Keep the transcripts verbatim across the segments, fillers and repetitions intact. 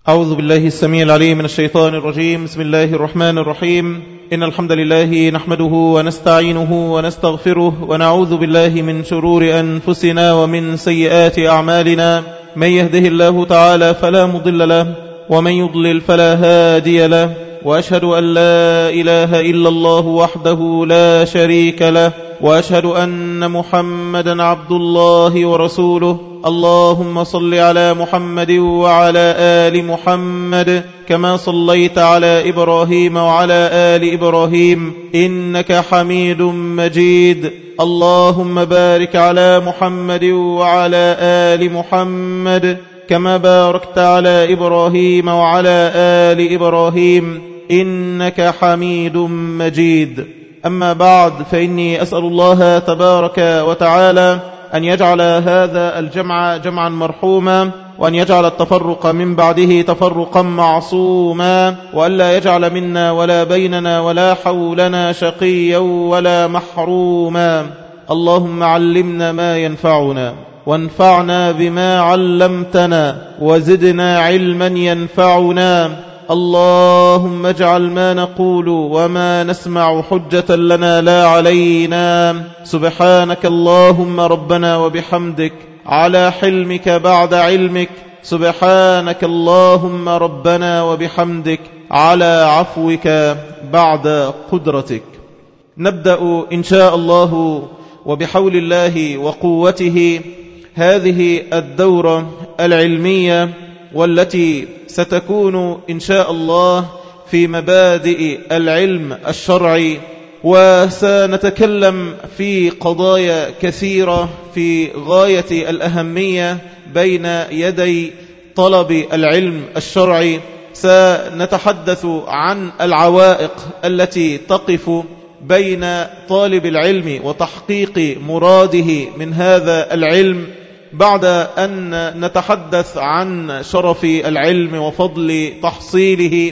أعوذ بالله السميع العليم من الشيطان الرجيم. بسم الله الرحمن الرحيم. إن الحمد لله نحمده ونستعينه ونستغفره ونعوذ بالله من شرور أنفسنا ومن سيئات أعمالنا. من يهده الله تعالى فلا مضل له ومن يضلل فلا هادي له، وأشهد أن لا إله إلا الله وحده لا شريك له، وأشهد أن محمدا عبد الله ورسوله. اللهم صل على محمد وعلى آل محمد كما صليت على إبراهيم وعلى آل إبراهيم إنك حميد مجيد. اللهم بارك على محمد وعلى آل محمد كما باركت على إبراهيم وعلى آل إبراهيم إنك حميد مجيد. أما بعد، فإني أسأل الله تبارك وتعالى أن يجعل هذا الجمع جمعا مرحوما، وأن يجعل التفرق من بعده تفرقا معصوما، وأن لا يجعل منا ولا بيننا ولا حولنا شقيا ولا محروما. اللهم علمنا ما ينفعنا وانفعنا بما علمتنا وزدنا علما ينفعنا. اللهم اجعل ما نقول وما نسمع حجة لنا لا علينا. سبحانك اللهم ربنا وبحمدك على حلمك بعد علمك. سبحانك اللهم ربنا وبحمدك على عفوك بعد قدرتك. نبدأ إن شاء الله وبحول الله وقوته هذه الدورة العلمية، والتي ستكون إن شاء الله في مبادئ العلم الشرعي، وسنتكلم في قضايا كثيرة في غاية الأهمية بين يدي طلب العلم الشرعي. سنتحدث عن العوائق التي تقف بين طالب العلم وتحقيق مراده من هذا العلم. بعد أن نتحدث عن شرف العلم وفضل تحصيله،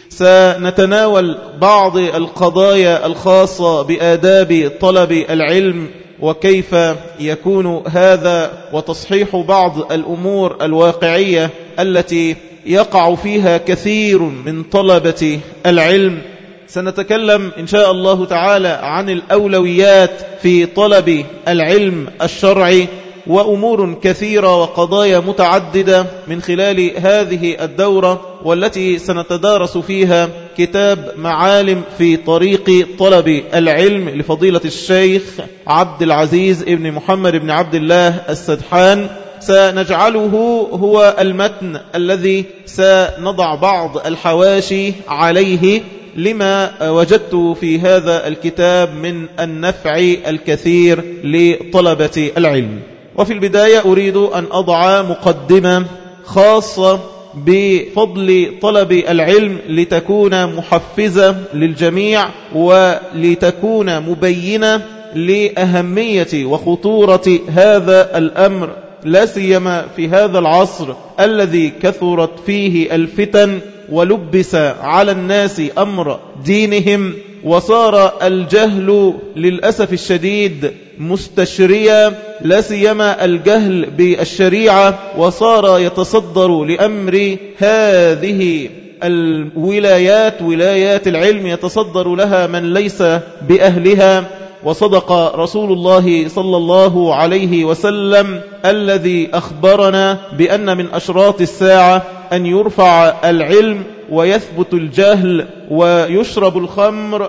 سنتناول بعض القضايا الخاصة بآداب طلب العلم وكيف يكون هذا، وتصحيح بعض الأمور الواقعية التي يقع فيها كثير من طلبة العلم. سنتكلم إن شاء الله تعالى عن الأولويات في طلب العلم الشرعي، وأمور كثيرة وقضايا متعددة من خلال هذه الدورة، والتي سنتدارس فيها كتاب معالم في طريق طلب العلم لفضيلة الشيخ عبد العزيز ابن محمد بن عبد الله السدحان. سنجعله هو المتن الذي سنضع بعض الحواشي عليه لما وجدت في هذا الكتاب من النفع الكثير لطلبة العلم. وفي البداية أريد أن أضع مقدمة خاصة بفضل طلب العلم لتكون محفزة للجميع، ولتكون مبينة لأهمية وخطورة هذا الأمر، لا سيما في هذا العصر الذي كثرت فيه الفتن ولبس على الناس أمر دينهم، وصار الجهل للأسف الشديد مستشريا، لا سيما الجهل بالشريعة، وصار يتصدر لأمر هذه الولايات ولايات العلم يتصدر لها من ليس بأهلها. وصدق رسول الله صلى الله عليه وسلم الذي أخبرنا بأن من أشراط الساعة أن يرفع العلم ويثبت الجهل ويشرب الخمر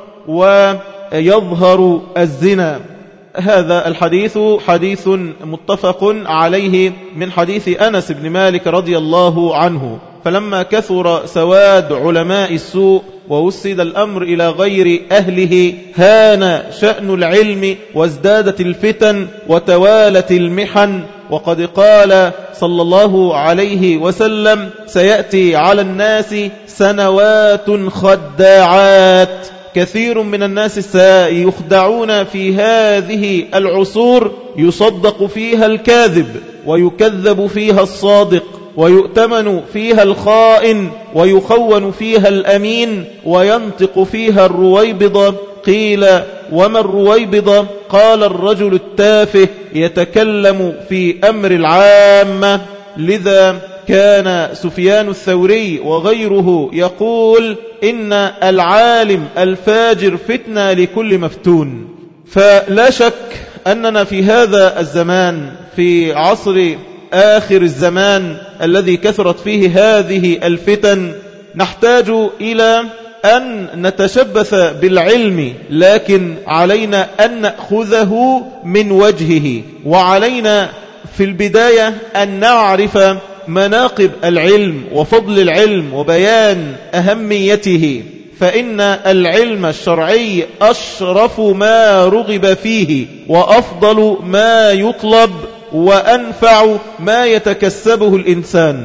ويظهر الزنا. هذا الحديث حديث متفق عليه من حديث أنس بن مالك رضي الله عنه. فلما كثر سواد علماء السوء ووسد الأمر إلى غير أهله، هان شأن العلم وازدادت الفتن وتوالت المحن. وقد قال صلى الله عليه وسلم: سيأتي على الناس سنوات خداعات. كثير من الناس سيخدعون في هذه العصور، يصدق فيها الكاذب ويكذب فيها الصادق، ويؤتمن فيها الخائن ويخون فيها الأمين، وينطق فيها الرويبضة. قيل: وما الرويبضة؟ قال: الرجل التافه يتكلم في أمر العامة. لذا كان سفيان الثوري وغيره يقول إن العالم الفاجر فتنة لكل مفتون. فلا شك أننا في هذا الزمان، في عصر آخر الزمان الذي كثرت فيه هذه الفتن، نحتاج إلى أن نتشبث بالعلم، لكن علينا أن نأخذه من وجهه، وعلينا في البداية أن نعرف مناقب العلم وفضل العلم وبيان أهميته. فإن العلم الشرعي أشرف ما رغب فيه، وأفضل ما يطلب، وأنفع ما يتكسبه الإنسان.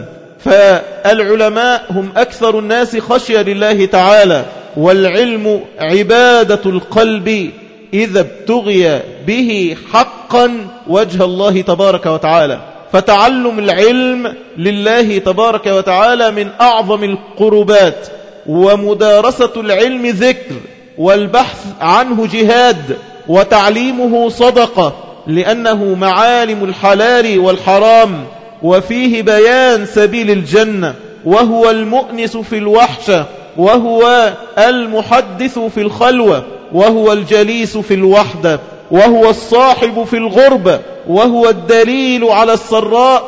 فالعلماء هم أكثر الناس خشية لله تعالى، والعلم عبادة القلب إذا ابتغي به حقا وجه الله تبارك وتعالى. فتعلم العلم لله تبارك وتعالى من أعظم القربات، ومدارسة العلم ذكر، والبحث عنه جهاد، وتعليمه صدقة، لأنه معالم الحلال والحرام، وفيه بيان سبيل الجنة، وهو المؤنس في الوحشة، وهو المحدث في الخلوة، وهو الجليس في الوحدة، وهو الصاحب في الغربة، وهو الدليل على السراء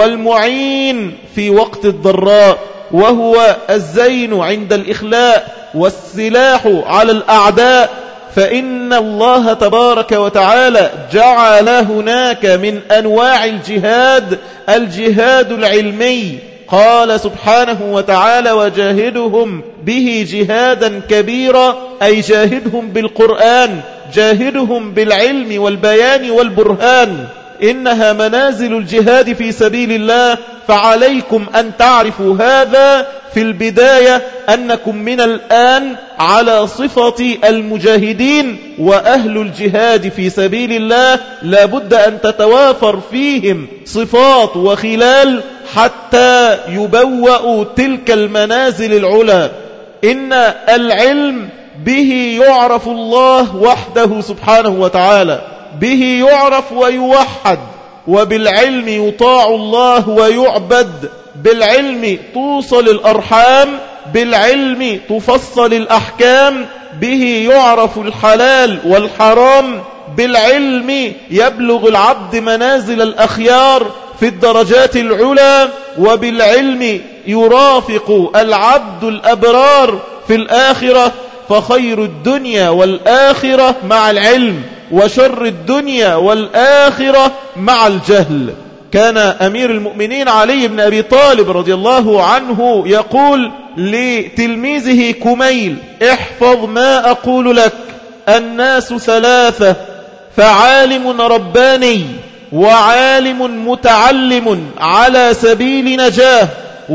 والمعين في وقت الضراء، وهو الزين عند الإخلاء والسلاح على الأعداء. فإن الله تبارك وتعالى جعل هناك من أنواع الجهاد الجهاد العلمي. قال سبحانه وتعالى: وجاهدهم به جهادا كبيرا، أي جاهدهم بالقرآن، جاهدهم بالعلم والبيان والبرهان. إنها منازل الجهاد في سبيل الله، فعليكم أن تعرفوا هذا في البداية، أنكم من الآن على صفة المجاهدين، وأهل الجهاد في سبيل الله لابد أن تتوافر فيهم صفات وخلال حتى يبوأوا تلك المنازل العلى. إن العلم به يعرف الله وحده سبحانه وتعالى، به يعرف ويوحد، وبالعلم يطاع الله ويعبد، بالعلم توصل الأرحام، بالعلم تفصل الأحكام، به يعرف الحلال والحرام، بالعلم يبلغ العبد منازل الأخيار في الدرجات العلى، وبالعلم يرافق العبد الأبرار في الآخرة. فخير الدنيا والآخرة مع العلم، وشر الدنيا والآخرة مع الجهل. كان أمير المؤمنين علي بن أبي طالب رضي الله عنه يقول لتلميذه كميل: احفظ ما أقول لك، الناس ثلاثة، فعالم رباني، وعالم متعلم على سبيل نجاه،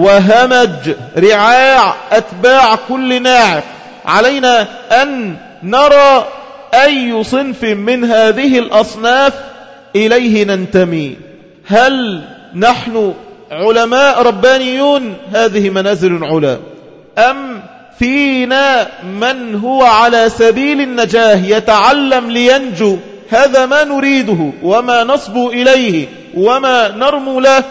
وهمج رعاع أتباع كل ناعق. علينا أن نرى أي صنف من هذه الأصناف إليه ننتمي. هل نحن علماء ربانيون؟ هذه منازل علا. أم فينا من هو على سبيل النجاة يتعلم لينجو؟ هذا ما نريده وما نصبو إليه وما نرمو له.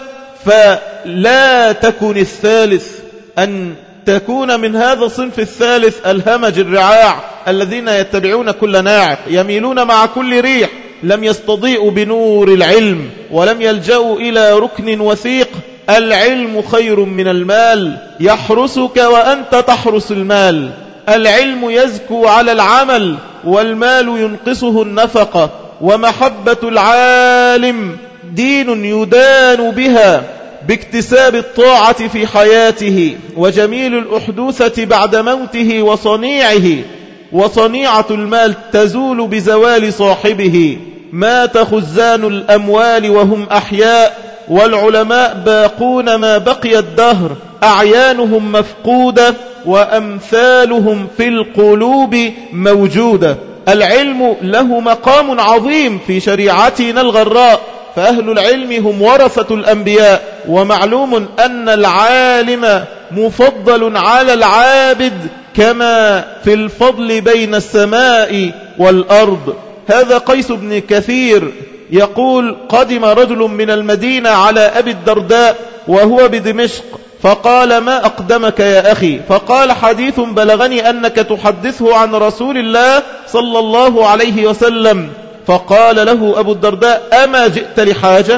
فلا تكن الثالث، أن تكون من هذا الصنف الثالث الهمج الرعاع الذين يتبعون كل ناعق، يميلون مع كل ريح، لم يستضيئوا بنور العلم، ولم يلجأوا إلى ركن وثيق. العلم خير من المال، يحرسك وأنت تحرس المال. العلم يزكو على العمل، والمال ينقصه النفقة. ومحبة العالم دين يدان بها باكتساب الطاعة في حياته، وجميل الأحدوثة بعد موته وصنيعه. وصنيعة المال تزول بزوال صاحبه. مات خزان الأموال وهم أحياء، والعلماء باقون ما بقي الدهر، أعيانهم مفقودة، وأمثالهم في القلوب موجودة. العلم له مقام عظيم في شريعتنا الغراء، فأهل العلم هم ورثة الأنبياء. ومعلوم أن العالم مفضل على العابد، كما في الفضل بين السماء والأرض. هذا قيس بن كثير يقول قدم رجل من المدينة على أبي الدرداء وهو بدمشق فقال ما أقدمك يا أخي؟ فقال حديث بلغني أنك تحدثه عن رسول الله صلى الله عليه وسلم. فقال له أبو الدرداء أما جئت لحاجة؟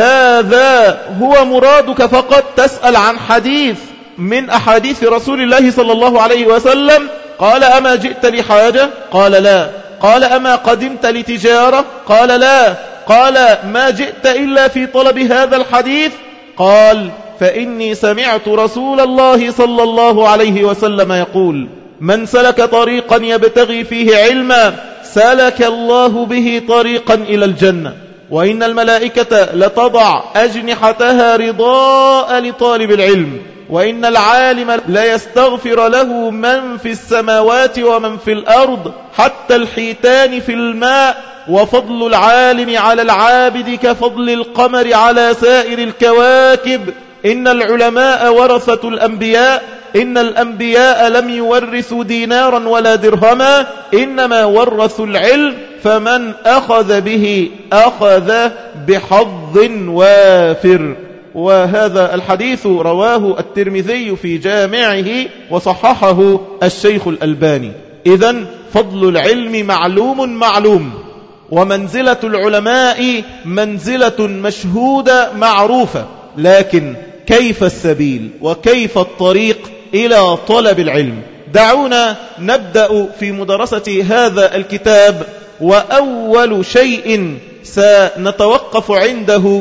هذا هو مرادك فقط تسأل عن حديث من أحاديث رسول الله صلى الله عليه وسلم؟ قال أما جئت لحاجة؟ قال لا. قال أما قدمت لتجارة؟ قال لا. قال ما جئت إلا في طلب هذا الحديث؟ قال فإني سمعت رسول الله صلى الله عليه وسلم يقول من سلك طريقا يبتغي فيه علما سلك الله به طريقا إلى الجنة وإن الملائكة لتضع أجنحتها رضاء لطالب العلم وإن العالم لا يستغفر له من في السماوات ومن في الأرض حتى الحيتان في الماء وفضل العالم على العابد كفضل القمر على سائر الكواكب إن العلماء ورثة الأنبياء إن الأنبياء لم يورثوا دينارا ولا درهما إنما ورثوا العلم فمن أخذ به أخذ بحظ وافر. وهذا الحديث رواه الترمذي في جامعه وصححه الشيخ الألباني. إذن فضل العلم معلوم معلوم ومنزلة العلماء منزلة مشهودة معروفة، لكن كيف السبيل وكيف الطريق إلى طلب العلم؟ دعونا نبدأ في مدرسة هذا الكتاب، وأول شيء سنتوقف عنده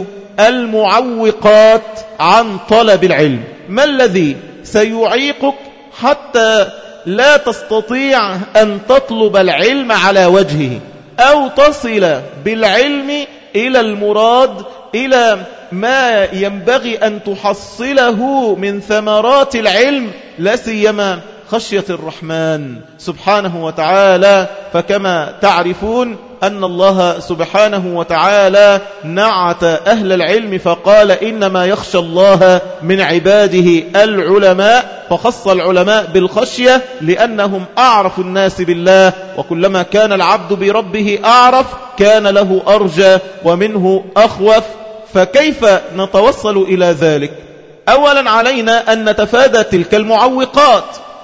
المعوقات عن طلب العلم. ما الذي سيعيقك حتى لا تستطيع أن تطلب العلم على وجهه أو تصل بالعلم إلى المراد، إلى ما ينبغي أن تحصله من ثمرات العلم، لا سيما خشية الرحمن سبحانه وتعالى؟ فكما تعرفون أن الله سبحانه وتعالى نعت أهل العلم فقال إنما يخشى الله من عباده العلماء، فخص العلماء بالخشية لأنهم أعرف الناس بالله، وكلما كان العبد بربه أعرف كان له أرجى ومنه أخوف. فكيف نتوصل إلى ذلك؟ أولا علينا أن نتفادى تلك المعوقات،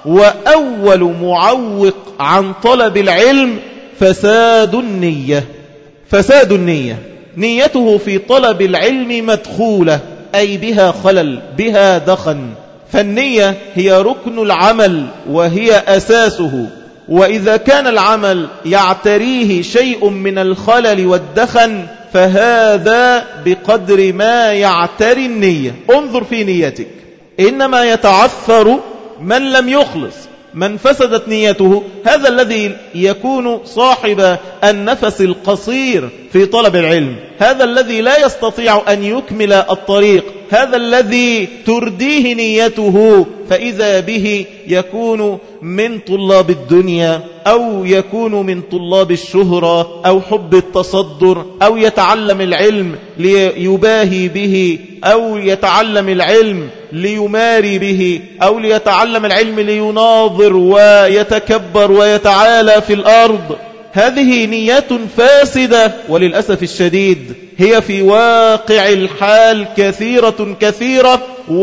وأول معوق عن طلب العلم فساد النية. فساد النية، نيته في طلب العلم مدخولة، أي بها خلل، بها دخن. فالنية هي ركن العمل وهي أساسه، وإذا كان العمل يعتريه شيء من الخلل والدخن فهذا بقدر ما يعتري النية. انظر في نيتك، إنما يتعثر من لم يخلص، من فسدت نيته، هذا الذي يكون صاحب النفس القصير في طلب العلم، هذا الذي لا يستطيع أن يكمل الطريق، هذا الذي ترديه نيته، فإذا به يكون من طلاب الدنيا أو يكون من طلاب الشهرة أو حب التصدر، أو يتعلم العلم ليباهي به، أو يتعلم العلم ليماري به، أو ليتعلم العلم ليناظر ويتكبر ويتعالى في الأرض. هذه نيات فاسدة، وللأسف الشديد هي في واقع الحال كثيرة كثيرة،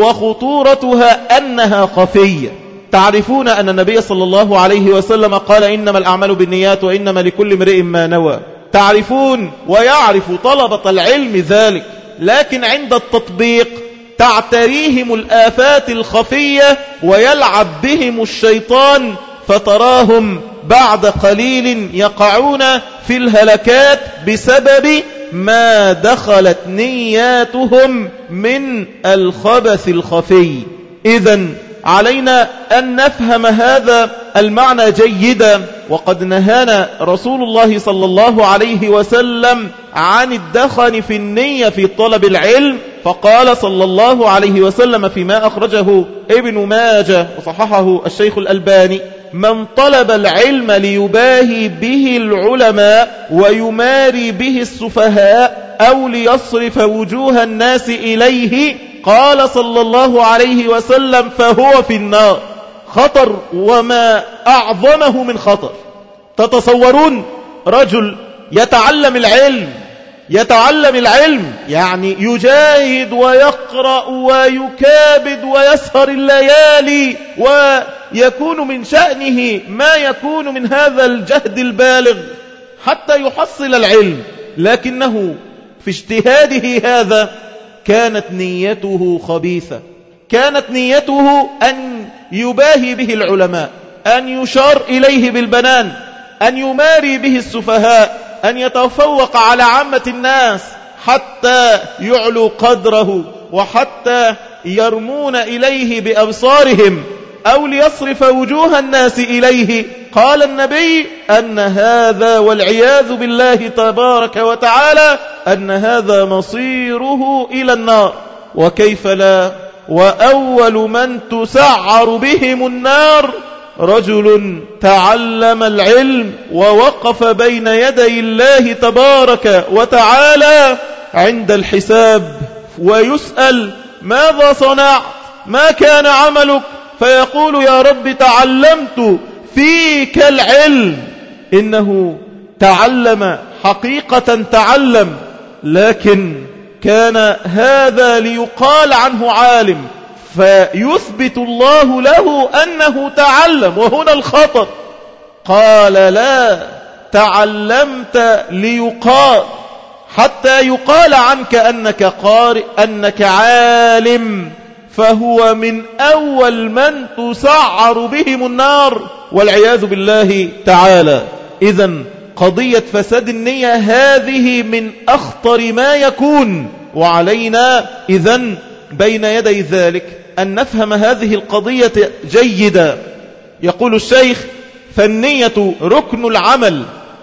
وخطورتها أنها خفية. تعرفون أن النبي صلى الله عليه وسلم قال إنما الأعمال بالنيات وإنما لكل امرئ ما نوى. تعرفون ويعرف طلبة العلم ذلك، لكن عند التطبيق تعتريهم الآفات الخفية ويلعب بهم الشيطان، فتراهم بعد قليل يقعون في الهلكات بسبب ما دخلت نياتهم من الخبث الخفي. إذن علينا أن نفهم هذا المعنى جيدا، وقد نهانا رسول الله صلى الله عليه وسلم عن الدخن في النية في طلب العلم، فقال صلى الله عليه وسلم فيما أخرجه ابن ماجه وصححه الشيخ الألباني: من طلب العلم ليباهي به العلماء ويماري به السفهاء أو ليصرف وجوه الناس إليه، قال صلى الله عليه وسلم فهو في النار. خطر وما أعظمه من خطر. تتصورون رجل يتعلم العلم يتعلم العلم يعني يجاهد ويقرأ ويكابد ويسهر الليالي ويكون من شأنه ما يكون من هذا الجهد البالغ حتى يحصل العلم، لكنه في اجتهاده هذا كانت نيته خبيثة، كانت نيته أن يباهي به العلماء، أن يشار إليه بالبنان، أن يماري به السفهاء، أن يتفوق على عامة الناس حتى يعلو قدره وحتى يرمون إليه بأبصارهم أو ليصرف وجوه الناس إليه. قال النبي أن هذا والعياذ بالله تبارك وتعالى أن هذا مصيره إلى النار. وكيف لا، وأول من تسعر بهم النار رجل تعلم العلم ووقف بين يدي الله تبارك وتعالى عند الحساب ويسأل ماذا صنعت، ما كان عملك، فيقول يا رب تعلمت فيك العلم. إنه تعلم حقيقة، تعلم، لكن كان هذا ليقال عنه عالم، فيثبت الله له أنه تعلم، وهنا الخطر. قال لا، تعلمت ليقال، حتى يقال عنك أنك قارئ، أنك عالم، فهو من أول من تسعر بهم النار والعياذ بالله تعالى. إذن قضية فساد النية هذه من أخطر ما يكون، وعلينا إذن بين يدي ذلك أن نفهم هذه القضية جيدا. يقول الشيخ فالنية ركن العمل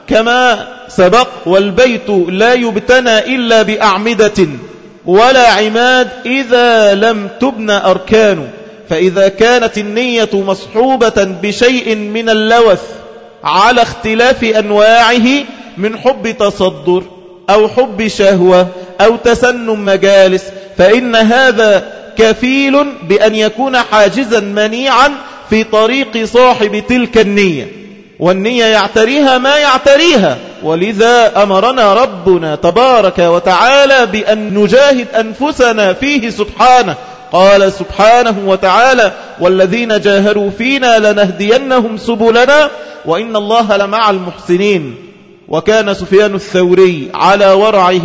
كما سبق، والبيت لا يبتنى إلا بأعمدة ولا عماد إذا لم تبنى أركان. فإذا كانت النية مصحوبة بشيء من اللوث على اختلاف أنواعه من حب تصدر أو حب شهوة أو تسنم مجالس، فإن هذا كفيل بأن يكون حاجزا منيعا في طريق صاحب تلك النية، والنية يعتريها ما يعتريها. ولذا أمرنا ربنا تبارك وتعالى بأن نجاهد أنفسنا فيه سبحانه. قال سبحانه وتعالى والذين جاهروا فينا لنهدينهم سبلنا وإن الله لمع المحسنين. وكان سفيان الثوري على ورعه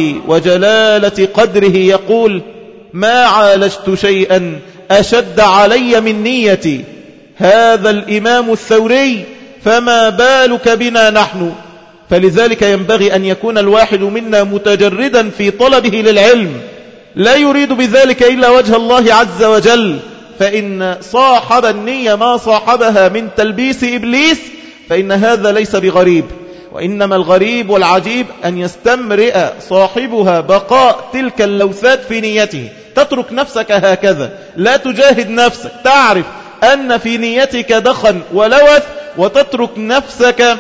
وجلالة قدره يقول ما عالجت شيئا أشد علي من نيتي. هذا الإمام الثوري، فما بالك بنا نحن؟ فلذلك ينبغي أن يكون الواحد منا متجردا في طلبه للعلم، لا يريد بذلك إلا وجه الله عز وجل. فإن صاحب النية ما صاحبها من تلبيس إبليس فإن هذا ليس بغريب، وإنما الغريب والعجيب أن يستمرئ صاحبها بقاء تلك اللوثات في نيته. تترك نفسك هكذا، لا تجاهد نفسك، تعرف أن في نيتك دخن ولوث، وتترك نفسك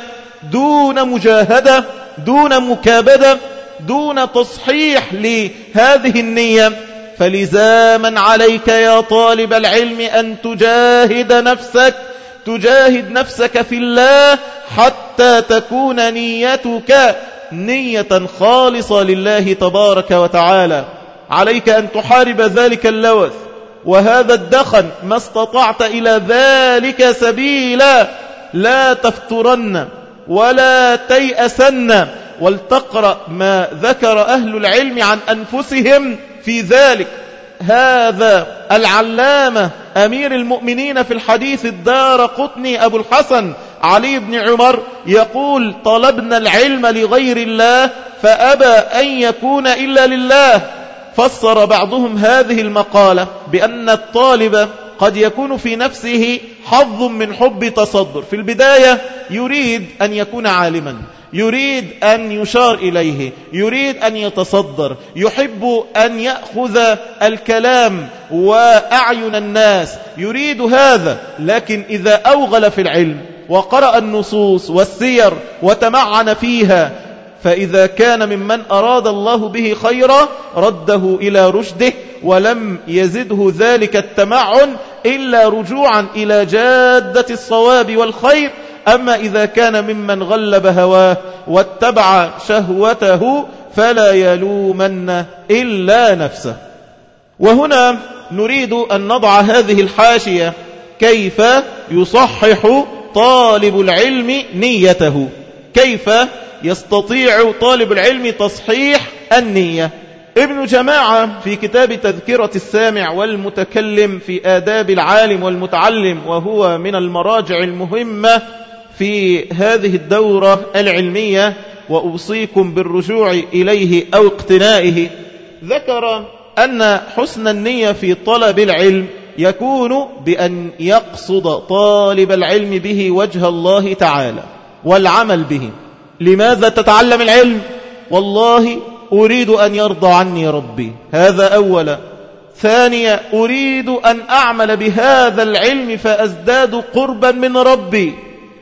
دون مجاهدة، دون مكابدة، دون تصحيح لهذه النية. فلزاما عليك يا طالب العلم أن تجاهد نفسك، تجاهد نفسك في الله حتى تكون نيتك نية خالصة لله تبارك وتعالى. عليك أن تحارب ذلك اللوث وهذا الدخن ما استطعت إلى ذلك سبيلا. لا تفترن ولا تيأسن، ولتقرأ ما ذكر أهل العلم عن أنفسهم في ذلك. هذا العلامة أمير المؤمنين في الحديث الدارقطني أبو الحسن علي بن عمر يقول طلبنا العلم لغير الله فأبى أن يكون إلا لله. فسر بعضهم هذه المقالة بأن الطالب قد يكون في نفسه حظ من حب تصدر. في البداية يريد أن يكون عالما، يريد أن يشار إليه، يريد أن يتصدر، يحب أن يأخذ الكلام وأعين الناس، يريد هذا. لكن إذا أوغل في العلم وقرأ النصوص والسير وتمعن فيها، فإذا كان ممن أراد الله به خيرا رده إلى رشده، ولم يزده ذلك التمعن إلا رجوعا إلى جادة الصواب والخير. أما إذا كان ممن غلب هواه واتبع شهوته فلا يلومن إلا نفسه. وهنا نريد أن نضع هذه الحاشية: كيف يصحح طالب العلم نيته؟ كيف يستطيع طالب العلم تصحيح النية؟ ابن جماعة في كتاب تذكرة السامع والمتكلم في آداب العالم والمتعلم، وهو من المراجع المهمة في هذه الدورة العلمية، وأوصيكم بالرجوع إليه أو اقتنائه، ذكر أن حسن النية في طلب العلم يكون بأن يقصد طالب العلم به وجه الله تعالى والعمل به. لماذا تتعلم العلم؟ والله أريد أن يرضى عني ربي، هذا أولا. ثانيا، أريد أن أعمل بهذا العلم فأزداد قربا من ربي،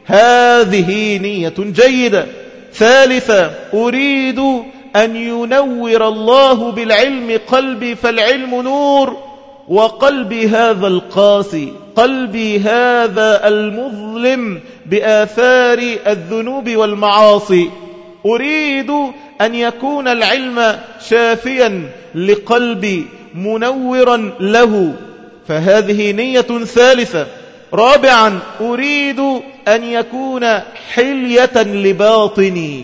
هذه نية جيدة. ثالثا، أريد أن ينور الله بالعلم قلبي، فالعلم نور، وقلبي هذا القاسي، قلبي هذا المظلم بآثار الذنوب والمعاصي، أريد أن يكون العلم شافيا لقلبي منورا له، فهذه نية ثالثة. رابعا، أريد أن يكون حلية لباطني،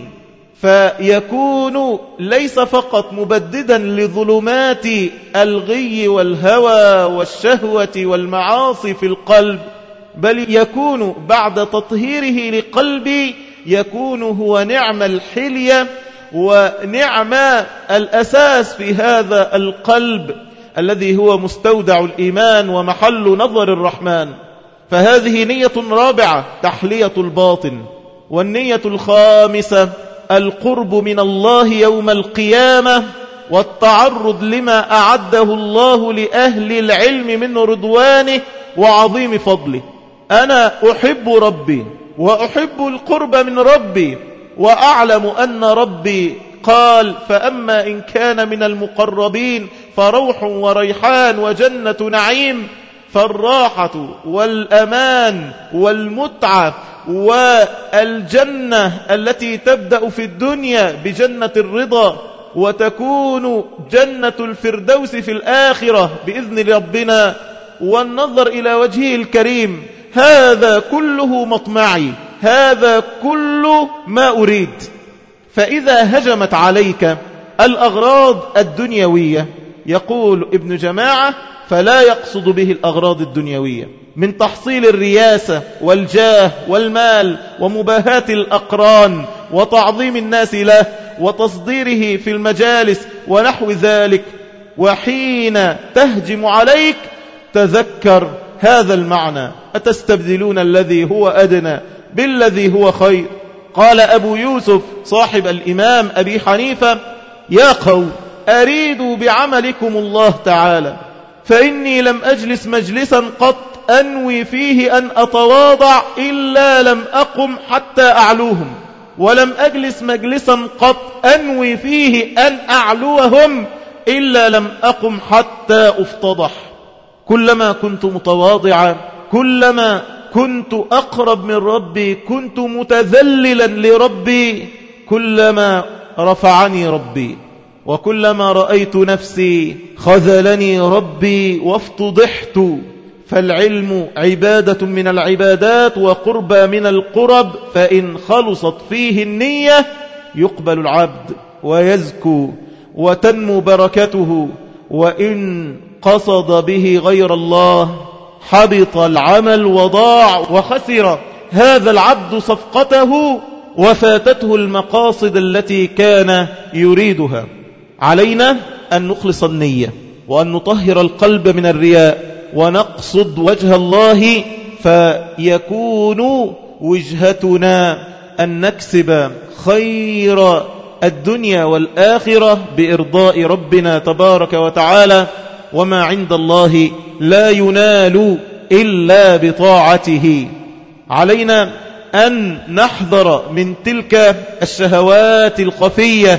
فيكون ليس فقط مبددا لظلمات الغي والهوى والشهوة والمعاصي في القلب، بل يكون بعد تطهيره لقلبي يكون هو نعم الحلية ونعم الأساس في هذا القلب الذي هو مستودع الإيمان ومحل نظر الرحمن. فهذه نية رابعة، تحلية الباطن. والنية الخامسة، القرب من الله يوم القيامة والتعرض لما أعده الله لأهل العلم من رضوانه وعظيم فضله. أنا أحب ربي وأحب القرب من ربي، وأعلم أن ربي قال: فأما إن كان من المقربين فروح وريحان وجنة نعيم. فالراحة والأمان والمتعة والجنة التي تبدأ في الدنيا بجنة الرضا وتكون جنة الفردوس في الآخرة بإذن ربنا والنظر إلى وجهه الكريم، هذا كله مطمعي، هذا كل ما أريد. فإذا هجمت عليك الأغراض الدنيوية، يقول ابن جماعة: فلا يقصد به الأغراض الدنيوية من تحصيل الرياسة والجاه والمال ومباهاة الأقران وتعظيم الناس له وتصديره في المجالس ونحو ذلك. وحين تهجم عليك تذكر هذا المعنى: أتستبدلون الذي هو أدنى بالذي هو خير. قال أبو يوسف صاحب الإمام أبي حنيفة: يا قوم، أريدوا بعملكم الله تعالى، فإني لم أجلس مجلسا قط أنوي فيه أن أتواضع إلا لم أقم حتى أعلوهم، ولم أجلس مجلسا قط أنوي فيه أن أعلوهم إلا لم أقم حتى أفتضح. كلما كنت متواضعا، كلما كنت أقرب من ربي، كنت متذللا لربي، كلما رفعني ربي، وكلما رأيت نفسي خذلني ربي وافتضحت. فالعلم عبادة من العبادات وقربى من القرب، فإن خلصت فيه النية يقبل العبد ويزكو وتنمو بركته، وإن قصد به غير الله حبط العمل وضاع وخسر هذا العبد صفقته وفاتته المقاصد التي كان يريدها. علينا أن نخلص النية وأن نطهر القلب من الرياء ونقصد وجه الله، فيكون وجهتنا أن نكسب خير الدنيا والآخرة بإرضاء ربنا تبارك وتعالى، وما عند الله لا ينال إلا بطاعته. علينا أن نحذر من تلك الشهوات الخفية،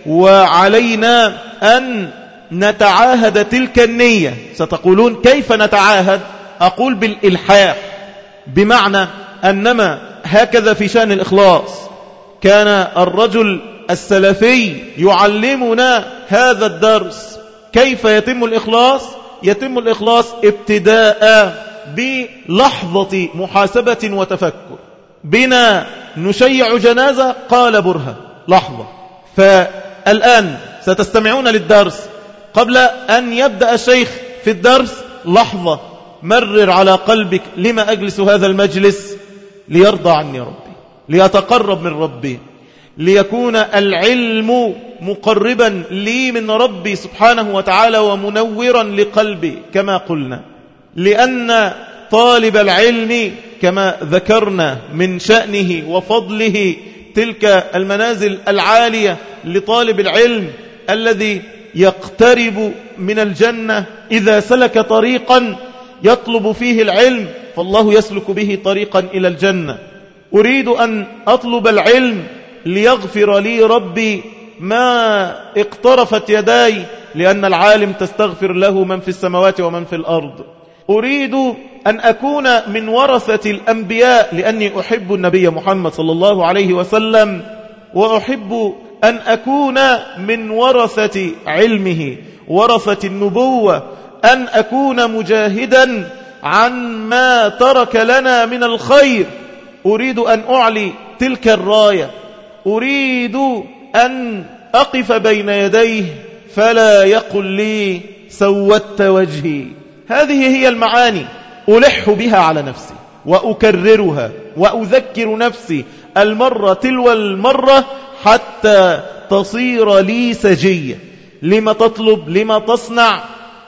وعلينا أن نتعاهد تلك النية. ستقولون: كيف نتعاهد؟ أقول: بالإلحاح، بمعنى أنما هكذا في شأن الإخلاص. كان الرجل السلفي يعلمنا هذا الدرس. كيف يتم الإخلاص؟ يتم الإخلاص ابتداء بلحظة محاسبة وتفكر. بنا نشيع جنازة، قال برهة لحظة. فالآن ستستمعون للدرس. قبل أن يبدأ الشيخ في الدرس لحظة مرر على قلبك: لما أجلس هذا المجلس؟ ليرضى عني ربي، ليتقرب من ربي، ليكون العلم مقربا لي من ربي سبحانه وتعالى ومنورا لقلبي كما قلنا. لأن طالب العلم كما ذكرنا من شأنه وفضله تلك المنازل العالية لطالب العلم الذي يقترب من الجنة إذا سلك طريقا يطلب فيه العلم فالله يسلك به طريقا إلى الجنة. أريد أن أطلب العلم ليغفر لي ربي ما اقترفت يداي، لأن العالم تستغفر له من في السماوات ومن في الأرض. أريد أن أكون من ورثة الأنبياء لأني أحب النبي محمد صلى الله عليه وسلم، وأحب أن أكون من ورثة علمه، ورثة النبوة، أن أكون مجاهدا عن ما ترك لنا من الخير. أريد أن أعلي تلك الراية، أريد أن أقف بين يديه فلا يقل لي سودت وجهي. هذه هي المعاني ألح بها على نفسي وأكررها وأذكر نفسي المرة تلو المرة حتى تصير لي سجية. لما تطلب؟ لما تصنع؟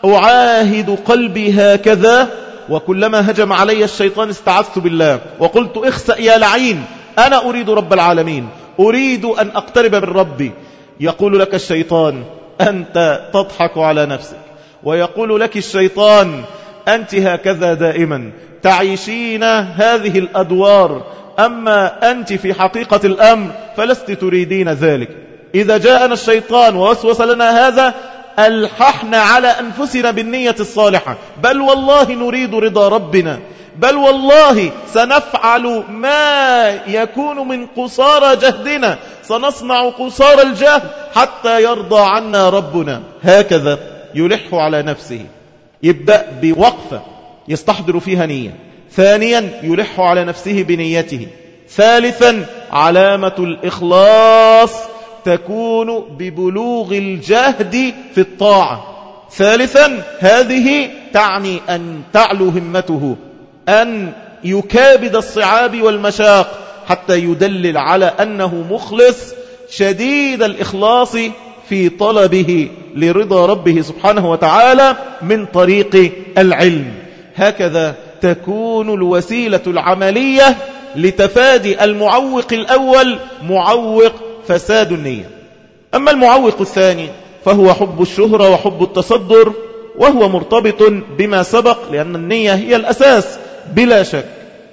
أعاهد قلبي هكذا. وكلما هجم علي الشيطان استعذت بالله وقلت: اخسأ يا لعين، أنا أريد رب العالمين، أريد أن أقترب من ربي. يقول لك الشيطان: أنت تضحك على نفسك. ويقول لك الشيطان: أنت هكذا دائما تعيشين هذه الأدوار، أما أنت في حقيقة الأمر فلست تريدين ذلك. إذا جاءنا الشيطان ووسوس لنا هذا ألححنا على أنفسنا بالنية الصالحة، بل والله نريد رضا ربنا، بل والله سنفعل ما يكون من قصارى جهدنا، سنصنع قصارى الجهد حتى يرضى عنا ربنا. هكذا يلح على نفسه. يبدأ بوقفة يستحضر فيها نية. ثانيا يلح على نفسه بنيته. ثالثا علامة الإخلاص تكون ببلوغ الجهد في الطاعة. ثالثا هذه تعني أن تعلو همته، أن يكابد الصعاب والمشاق حتى يدلل على أنه مخلص شديد الإخلاص في طلبه لرضا ربه سبحانه وتعالى من طريق العلم. هكذا تكون الوسيلة العملية لتفادي المعوق الأول، معوق فساد النية. أما المعوق الثاني فهو حب الشهرة وحب التصدر، وهو مرتبط بما سبق، لأن النية هي الأساس بلا شك.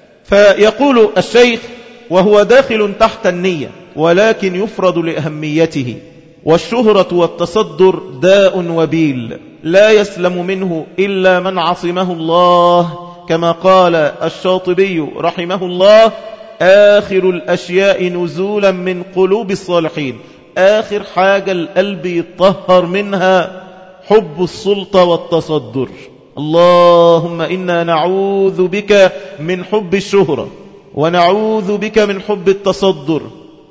فيقول الشيخ: وهو داخل تحت النية ولكن يفرد لأهميته. والشهرة والتصدر داء وبيل لا يسلم منه إلا من عصمه الله، كما قال الشاطبي رحمه الله: آخر الأشياء نزولا من قلوب الصالحين. آخر حاجة القلب يتطهر منها حب السلطة والتصدر. اللهم إنا نعوذ بك من حب الشهرة، ونعوذ بك من حب التصدر،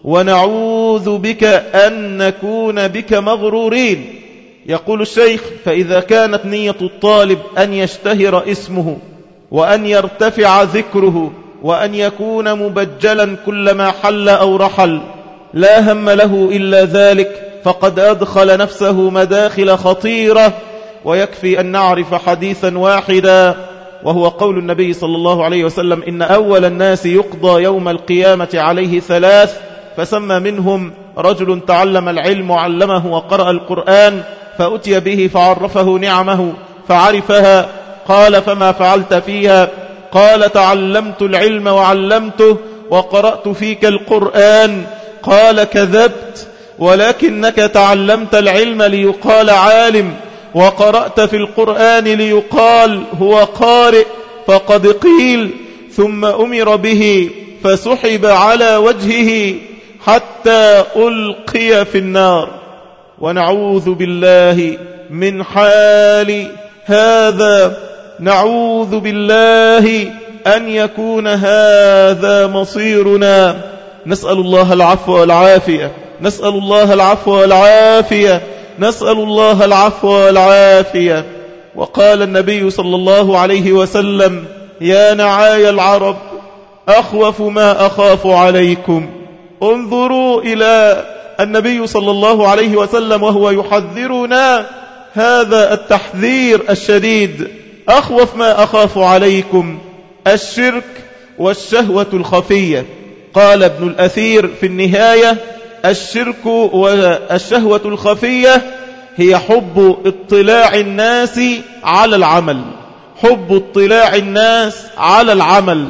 ونعوذ بك أن نكون بك مغرورين. يقول الشيخ: فإذا كانت نية الطالب أن يشتهر اسمه، وأن يرتفع ذكره، وأن يكون مبجلا كلما حل أو رحل، لا هم له إلا ذلك، فقد أدخل نفسه مداخل خطيرة. ويكفي أن نعرف حديثا واحدا، وهو قول النبي صلى الله عليه وسلم: إن أول الناس يقضى يوم القيامة عليه ثلاث، فسمى منهم رجل تعلم العلم وعلمه وقرأ القرآن، فأتي به فعرفه نعمه فعرفها، قال: فما فعلت فيها؟ قال: تعلمت العلم وعلمته وقرأت فيك القرآن. قال: كذبت، ولكنك تعلمت العلم ليقال عالم، وقرأت في القرآن ليقال هو قارئ. فقد قيل ثم أمر به فسحب على وجهه حتى ألقي في النار. ونعوذ بالله من حال هذا، نعوذ بالله أن يكون هذا مصيرنا. نسأل الله العفو والعافية، نسأل الله العفو والعافية، نسأل الله العفو والعافية. وقال النبي صلى الله عليه وسلم: يا نعاي العرب، أخوف ما أخاف عليكم. انظروا إلى النبي صلى الله عليه وسلم وهو يحذرنا هذا التحذير الشديد. أخوف ما أخاف عليكم الشرك والشهوة الخفية. قال ابن الأثير في النهاية: الشرك والشهوة الخفية هي حب اطلاع الناس على العمل، حب اطلاع الناس على العمل.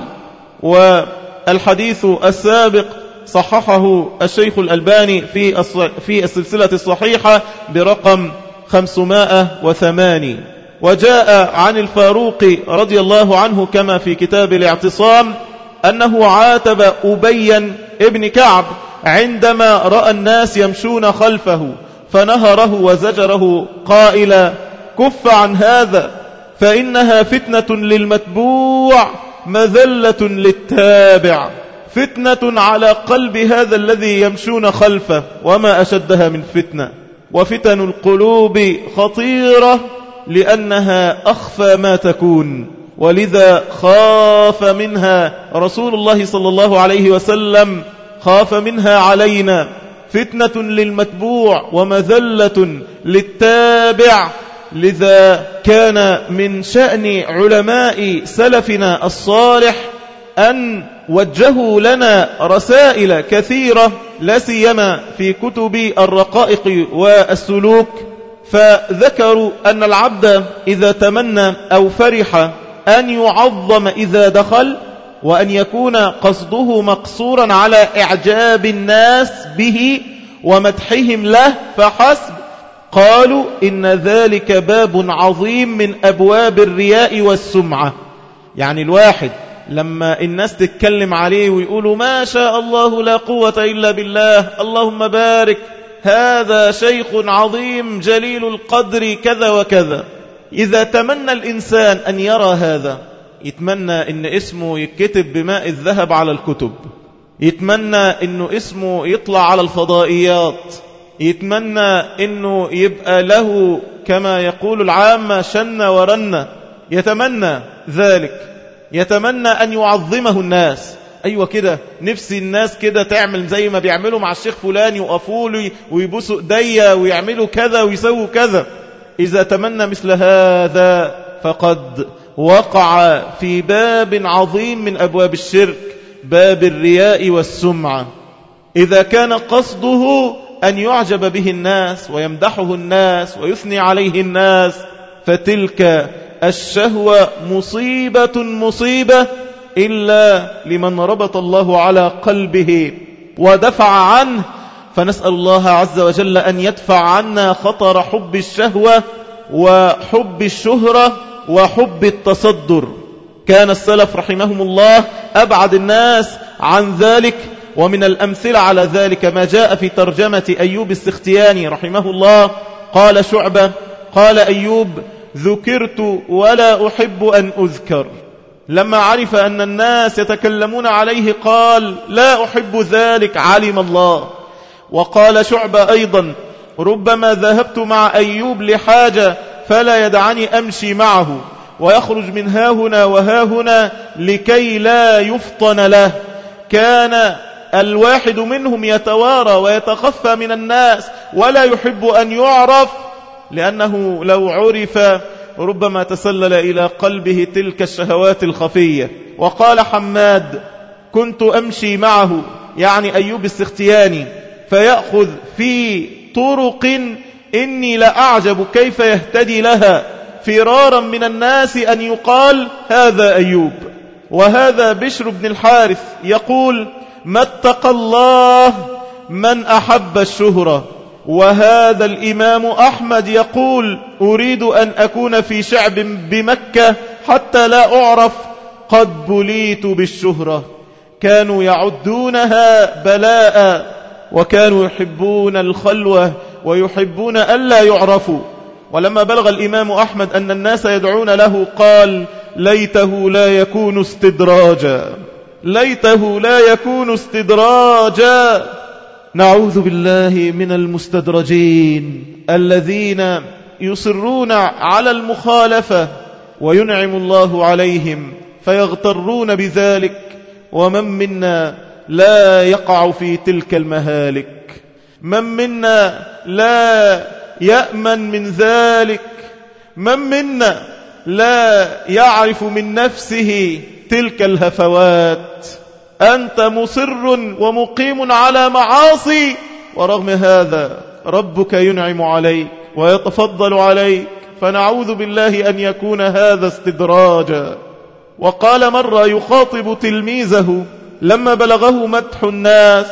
والحديث السابق صححه الشيخ الألباني في في السلسلة الصحيحة برقم خمسمائة وثمانية. وجاء عن الفاروق رضي الله عنه كما في كتاب الاعتصام أنه عاتب أبيا ابن كعب عندما رأى الناس يمشون خلفه، فنهره وزجره قائلا: كف عن هذا، فإنها فتنة للمتبوع مذلة للتابع. فتنة على قلب هذا الذي يمشون خلفه، وما أشدها من فتنة. وفتن القلوب خطيرة لأنها أخفى ما تكون، ولذا خاف منها رسول الله صلى الله عليه وسلم، خاف منها علينا. فتنة للمتبوع ومذلة للتابع. لذا كان من شأن علماء سلفنا الصالح أن وجهوا لنا رسائل كثيرة، لا سيما في كتب الرقائق والسلوك، فذكروا أن العبد إذا تمنى أو فرح أن يعظم إذا دخل، وأن يكون قصده مقصورا على إعجاب الناس به ومدحهم له فحسب. قالوا إن ذلك باب عظيم من أبواب الرياء والسمعة. يعني الواحد لما الناس تتكلم عليه ويقولوا ما شاء الله لا قوة إلا بالله، اللهم بارك، هذا شيخ عظيم جليل القدر كذا وكذا، إذا تمنى الإنسان أن يرى هذا، يتمنى أن اسمه يتكتب بماء الذهب على الكتب، يتمنى أنه اسمه يطلع على الفضائيات، يتمنى أنه يبقى له كما يقول العامة شن ورن، يتمنى ذلك، يتمنى أن يعظمه الناس. أيوة كده، نفسي الناس كده تعمل زي ما بيعملوا مع الشيخ فلان، يقفوا له ويبوسوا ايديا ويعملوا كذا ويسووا كذا. إذا تمنى مثل هذا فقد وقع في باب عظيم من أبواب الشرك، باب الرياء والسمعة. إذا كان قصده أن يعجب به الناس ويمدحه الناس ويثني عليه الناس، فتلك الشهوة مصيبة مصيبة، إلا لمن ربط الله على قلبه ودفع عنه. فنسأل الله عز وجل أن يدفع عنا خطر حب الشهوة وحب الشهرة وحب التصدر. كان السلف رحمهم الله أبعد الناس عن ذلك. ومن الأمثلة على ذلك ما جاء في ترجمة أيوب السختياني رحمه الله. قال شعبة: قال أيوب: ذكرت ولا أحب أن أذكر. لما عرف أن الناس يتكلمون عليه قال: لا أحب ذلك، علم الله. وقال شعبة أيضا: ربما ذهبت مع أيوب لحاجة فلا يدعني أمشي معه، ويخرج من هاهنا وهاهنا لكي لا يفطن له. كان الواحد منهم يتوارى ويتخفى من الناس ولا يحب أن يعرف، لأنه لو عرف ربما تسلل إلى قلبه تلك الشهوات الخفية. وقال حماد: كنت أمشي معه، يعني أيوب السختياني، فيأخذ في طرق إني لأعجب كيف يهتدي لها، فرارا من الناس أن يقال هذا أيوب. وهذا بشر بن الحارث يقول: ما اتقى الله من أحب الشهرة. وهذا الإمام أحمد يقول: أريد أن أكون في شعب بمكة حتى لا أعرف، قد بليت بالشهرة. كانوا يعدونها بلاء وكانوا يحبون الخلوة ويحبون ألا يعرفوا. ولما بلغ الإمام أحمد أن الناس يدعون له قال ليته لا يكون استدراجا، ليته لا يكون استدراجا. نعوذ بالله من المستدرجين الذين يصرون على المخالفة وينعم الله عليهم فيغترون بذلك، ومن منا لا يقع في تلك المهالك، من منا لا يأمن من ذلك، من منا لا يعرف من نفسه تلك الهفوات. أنت مصر ومقيم على معاصي، ورغم هذا ربك ينعم عليك ويتفضل عليك، فنعوذ بالله أن يكون هذا استدراجا. وقال مرة يخاطب تلميذه لما بلغه مدح الناس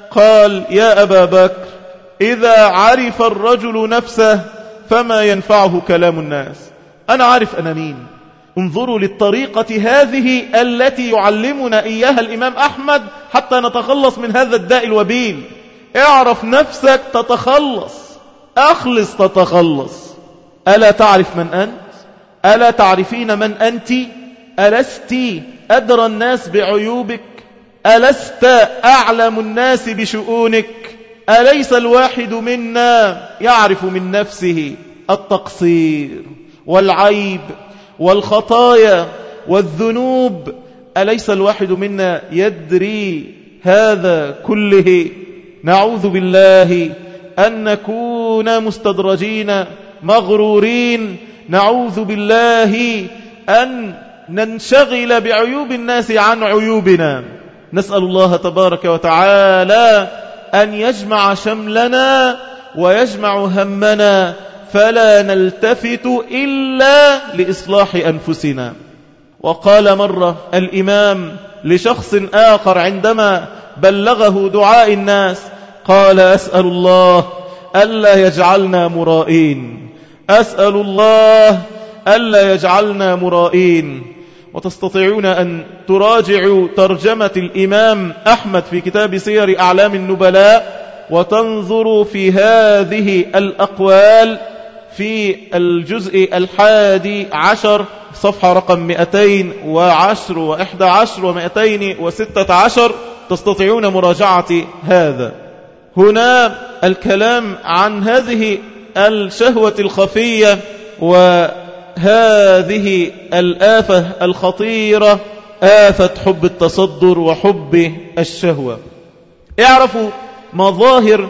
قال يا أبا بكر إذا عرف الرجل نفسه فما ينفعه كلام الناس. أنا عارف أنا مين. انظروا للطريقة هذه التي يعلمنا إياها الإمام أحمد حتى نتخلص من هذا الداء الوبيل. اعرف نفسك تتخلص، أخلص تتخلص. ألا تعرف من أنت؟ ألا تعرفين من أنت؟ ألست أدرى الناس بعيوبك؟ ألست أعلم الناس بشؤونك؟ أليس الواحد منا يعرف من نفسه التقصير والعيب والخطايا والذنوب؟ أليس الواحد منا يدري هذا كله؟ نعوذ بالله أن نكون مستدرجين مغرورين، نعوذ بالله أن ننشغل بعيوب الناس عن عيوبنا. نسأل الله تبارك وتعالى أن يجمع شملنا ويجمع همنا فلا نلتفت إلا لإصلاح أنفسنا. وقال مرة الإمام لشخص آخر عندما بلغه دعاء الناس قال أسأل الله ألا يجعلنا مرائين، أسأل الله ألا يجعلنا مرائين. وتستطيعون أن تراجعوا ترجمة الإمام أحمد في كتاب سير أعلام النبلاء وتنظروا في هذه الأقوال في الجزء الحادي عشر صفحة رقم مئتين وعشر وإحدى عشر ومئتين وستة عشر. تستطيعون مراجعة هذا. هنا الكلام عن هذه الشهوة الخفية وهذه الآفة الخطيرة، آفة حب التصدر وحب الشهوة. اعرفوا مظاهر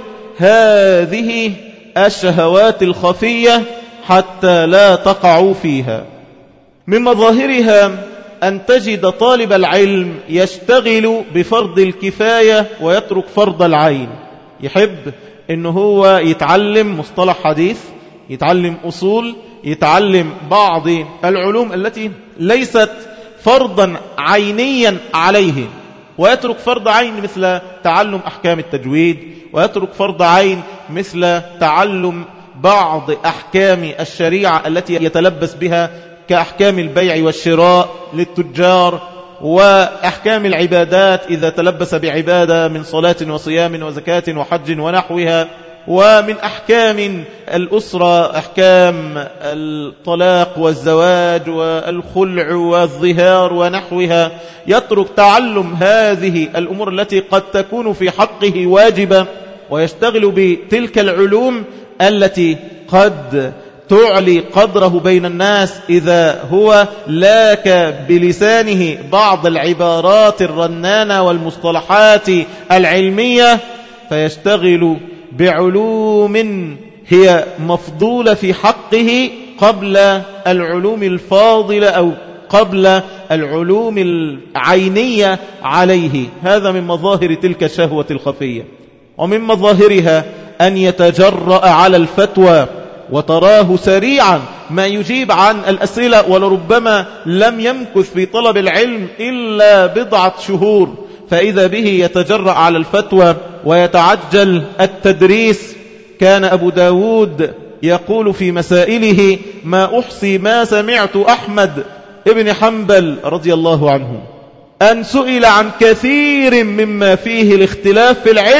هذه الشهوات الخفية حتى لا تقعوا فيها. من مظاهرها أن تجد طالب العلم يشتغل بفرض الكفاية ويترك فرض العين. يحب أنه هو يتعلم مصطلح حديث، يتعلم أصول، يتعلم بعض العلوم التي ليست فرضا عينيا عليه، ويترك فرض عين مثل تعلم أحكام التجويد، ويترك فرض عين مثل تعلم بعض أحكام الشريعة التي يتلبس بها كأحكام البيع والشراء للتجار، وأحكام العبادات إذا تلبس بعبادة من صلاة وصيام وزكاة وحج ونحوها، ومن أحكام الأسرة أحكام الطلاق والزواج والخلع والظهار ونحوها. يترك تعلم هذه الأمور التي قد تكون في حقه واجبة ويشتغل بتلك العلوم التي قد تعلي قدره بين الناس إذا هو لاك بلسانه بعض العبارات الرنانة والمصطلحات العلمية، فيشتغل بعلوم هي مفضولة في حقه قبل العلوم الفاضلة أو قبل العلوم العينية عليه. هذا من مظاهر تلك الشهوة الخفية. ومن مظاهرها أن يتجرأ على الفتوى، وتراه سريعا ما يجيب عن الأسئلة، ولربما لم يمكث في طلب العلم إلا بضعة شهور، فإذا به يتجرأ على الفتوى ويتعجل التدريس. كان أبو داود يقول في مسائله ما أحصي ما سمعت أحمد ابن حنبل رضي الله عنه أن سئل عن كثير مما فيه الاختلاف في العلم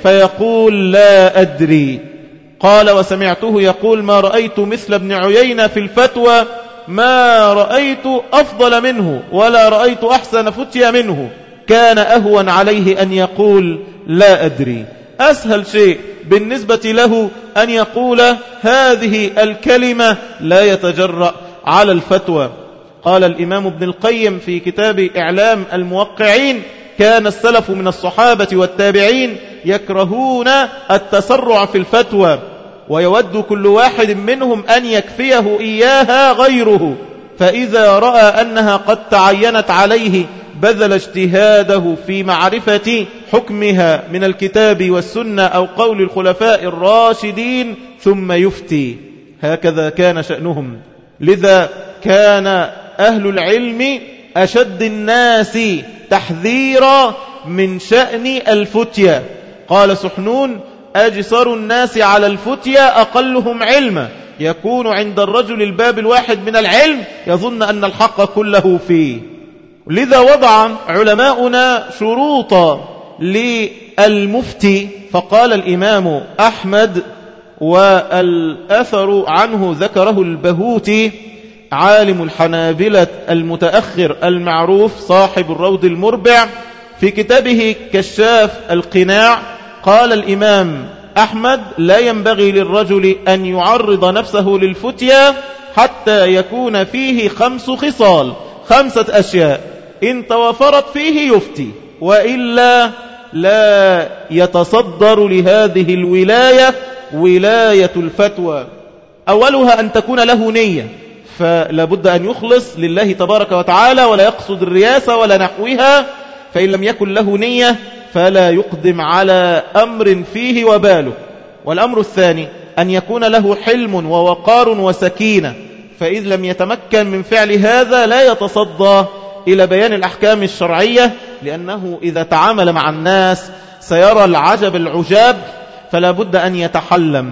فيقول لا أدري. قال وسمعته يقول ما رأيت مثل ابن عيينة في الفتوى، ما رأيت أفضل منه ولا رأيت أحسن فتيا منه. كان أهون عليه أن يقول لا أدري، أسهل شيء بالنسبة له أن يقول هذه الكلمة، لا يتجرأ على الفتوى. قال الإمام ابن القيم في كتاب إعلام الموقعين كان السلف من الصحابة والتابعين يكرهون التسرع في الفتوى، ويود كل واحد منهم أن يكفيه إياها غيره، فإذا رأى أنها قد تعينت عليه بذل اجتهاده في معرفة حكمها من الكتاب والسنة أو قول الخلفاء الراشدين ثم يفتي. هكذا كان شأنهم. لذا كان أهل العلم أشد الناس تحذيرا من شأن الفتية. قال سحنون أجسر الناس على الفتية أقلهم علما، يكون عند الرجل الباب الواحد من العلم يظن أن الحق كله فيه. لذا وضع علماؤنا شروطا للمفتي، فقال الإمام أحمد، والأثر عنه ذكره البهوتي عالم الحنابلة المتأخر المعروف صاحب الروض المربع في كتابه كشاف القناع. قال الإمام أحمد لا ينبغي للرجل أن يعرض نفسه للفتية حتى يكون فيه خمس خصال، خمسة أشياء إن توفرت فيه يفتي، وإلا لا يتصدر لهذه الولاية ولاية الفتوى. أولها أن تكون له نية، فلا بد أن يخلص لله تبارك وتعالى ولا يقصد الرياسة ولا نحوها، فإن لم يكن له نية فلا يقدم على أمر فيه وباله. والأمر الثاني أن يكون له حلم ووقار وسكينة، فإذ لم يتمكن من فعل هذا لا يتصدى إلى بيان الأحكام الشرعية، لأنه إذا تعامل مع الناس سيرى العجب العجاب، فلا بد أن يتحلم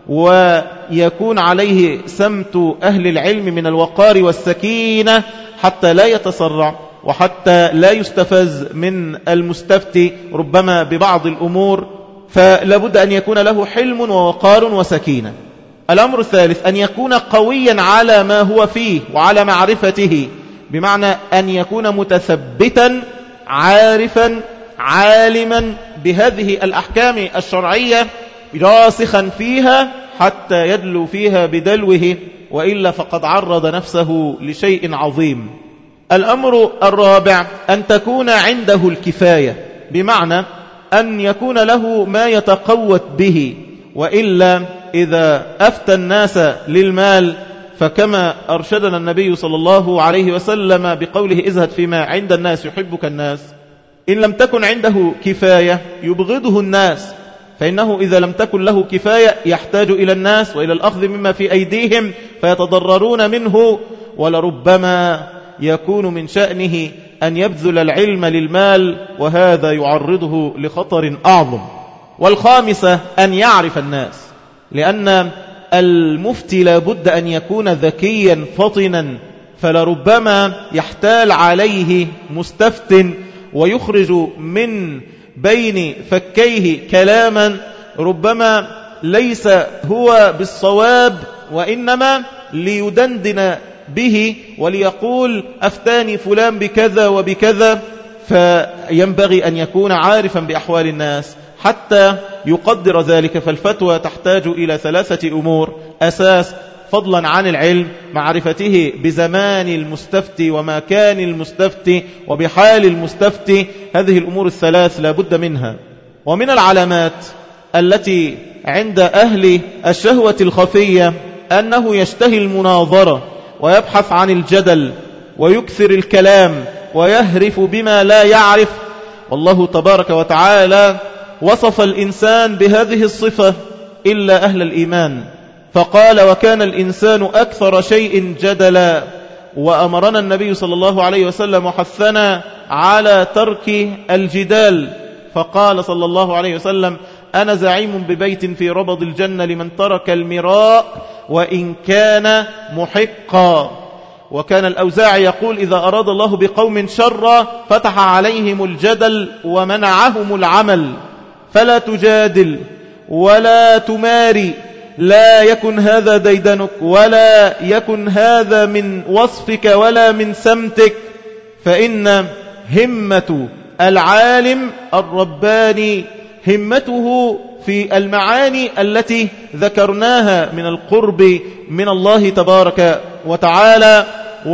ويكون عليه سمت أهل العلم من الوقار والسكينة حتى لا يتسرع وحتى لا يستفز من المستفتي ربما ببعض الأمور، فلا بد أن يكون له حلم ووقار وسكينة. الأمر الثالث أن يكون قويا على ما هو فيه وعلى معرفته، بمعنى أن يكون متثبتا عارفا عالما بهذه الأحكام الشرعية راسخا فيها حتى يدلو فيها بدلوه، وإلا فقد عرض نفسه لشيء عظيم. الأمر الرابع أن تكون عنده الكفاية، بمعنى أن يكون له ما يتقوت به، وإلا إذا أفتى الناس للمال فكما أرشدنا النبي صلى الله عليه وسلم بقوله ازهد فيما عند الناس يحبك الناس، إن لم تكن عنده كفاية يبغضه الناس، فإنه إذا لم تكن له كفاية يحتاج إلى الناس وإلى الأخذ مما في أيديهم فيتضررون منه، ولربما يكون من شأنه أن يبذل العلم للمال، وهذا يعرضه لخطر أعظم. والخامسة أن يعرف الناس، لأن المفتي لابد أن يكون ذكيا فطنا، فلربما يحتال عليه مستفت ويخرج من بين فكيه كلاما ربما ليس هو بالصواب، وإنما ليدندن به وليقول أفتاني فلان بكذا وبكذا، فينبغي أن يكون عارفا بأحوال الناس حتى يقدر ذلك. فالفتوى تحتاج إلى ثلاثة أمور أساس، فضلا عن العلم، معرفته بزمان المستفتي ومكان المستفتي وبحال المستفتي، هذه الأمور الثلاث لا بد منها. ومن العلامات التي عند أهل الشهوة الخفية أنه يشتهي المناظرة ويبحث عن الجدل ويكثر الكلام ويهرف بما لا يعرف. والله تبارك وتعالى وصف الإنسان بهذه الصفة إلا أهل الإيمان، فقال وكان الإنسان أكثر شيء جدلا. وأمرنا النبي صلى الله عليه وسلم وحثنا على ترك الجدال، فقال صلى الله عليه وسلم أنا زعيم ببيت في ربض الجنة لمن ترك المراء وإن كان محقا. وكان الأوزاعي يقول إذا أراد الله بقوم شرا فتح عليهم الجدل ومنعهم العمل. فلا تجادل ولا تماري، لا يكن هذا ديدنك ولا يكن هذا من وصفك ولا من سمتك، فإن همة العالم الرباني همته في المعاني التي ذكرناها من القرب من الله تبارك وتعالى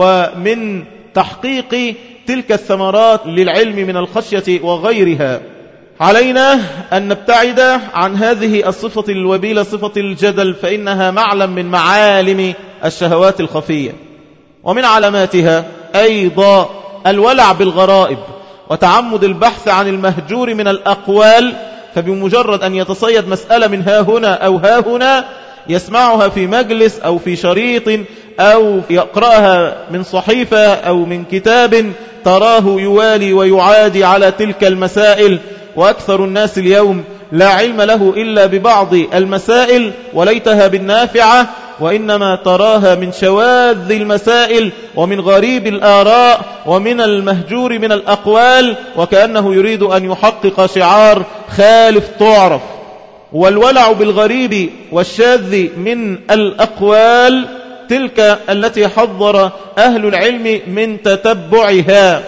ومن تحقيق تلك الثمرات للعلم من الخشية وغيرها. علينا أن نبتعد عن هذه الصفة الوبيلة، صفة الجدل، فإنها معلم من معالم الشهوات الخفية. ومن علاماتها أيضا الولع بالغرائب وتعمد البحث عن المهجور من الأقوال، فبمجرد أن يتصيد مسألة من ها هنا أو ها هنا يسمعها في مجلس أو في شريط أو يقرأها من صحيفة أو من كتاب، تراه يوالي ويعادي على تلك المسائل. وأكثر الناس اليوم لا علم له إلا ببعض المسائل وليتها بالنافعة، وإنما تراها من شواذ المسائل ومن غريب الآراء ومن المهجور من الأقوال، وكأنه يريد أن يحقق شعار خالف تعرف. والولع بالغريب والشاذ من الأقوال تلك التي حذر أهل العلم من تتبعها،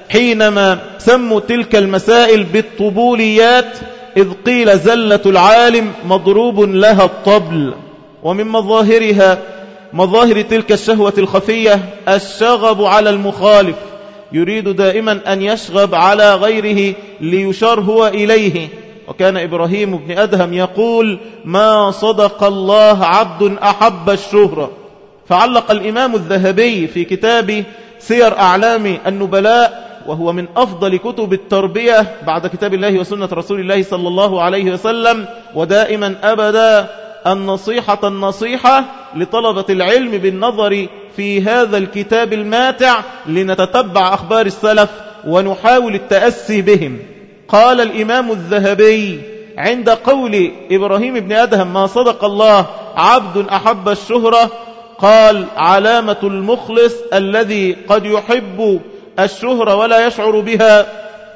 حينما سموا تلك المسائل بالطبوليات، إذ قيل زلة العالم مضروب لها الطبل. ومن مظاهرها مظاهر تلك الشهوة الخفية الشغب على المخالف، يريد دائما أن يشغب على غيره ليشار هو إليه. وكان إبراهيم بن أدهم يقول: ما صدق الله عبد أحب الشهرة. فعلق الإمام الذهبي في كتاب سير أعلام النبلاء، وهو من أفضل كتب التربية بعد كتاب الله وسنة رسول الله صلى الله عليه وسلم، ودائما أبدا النصيحة النصيحة لطلبة العلم بالنظر في هذا الكتاب الماتع لنتتبع أخبار السلف ونحاول التأسي بهم. قال الإمام الذهبي عند قول إبراهيم بن أدهم: ما صدق الله عبد أحب الشهرة، قال: علامة المخلص الذي قد يحب الشهرة ولا يشعر بها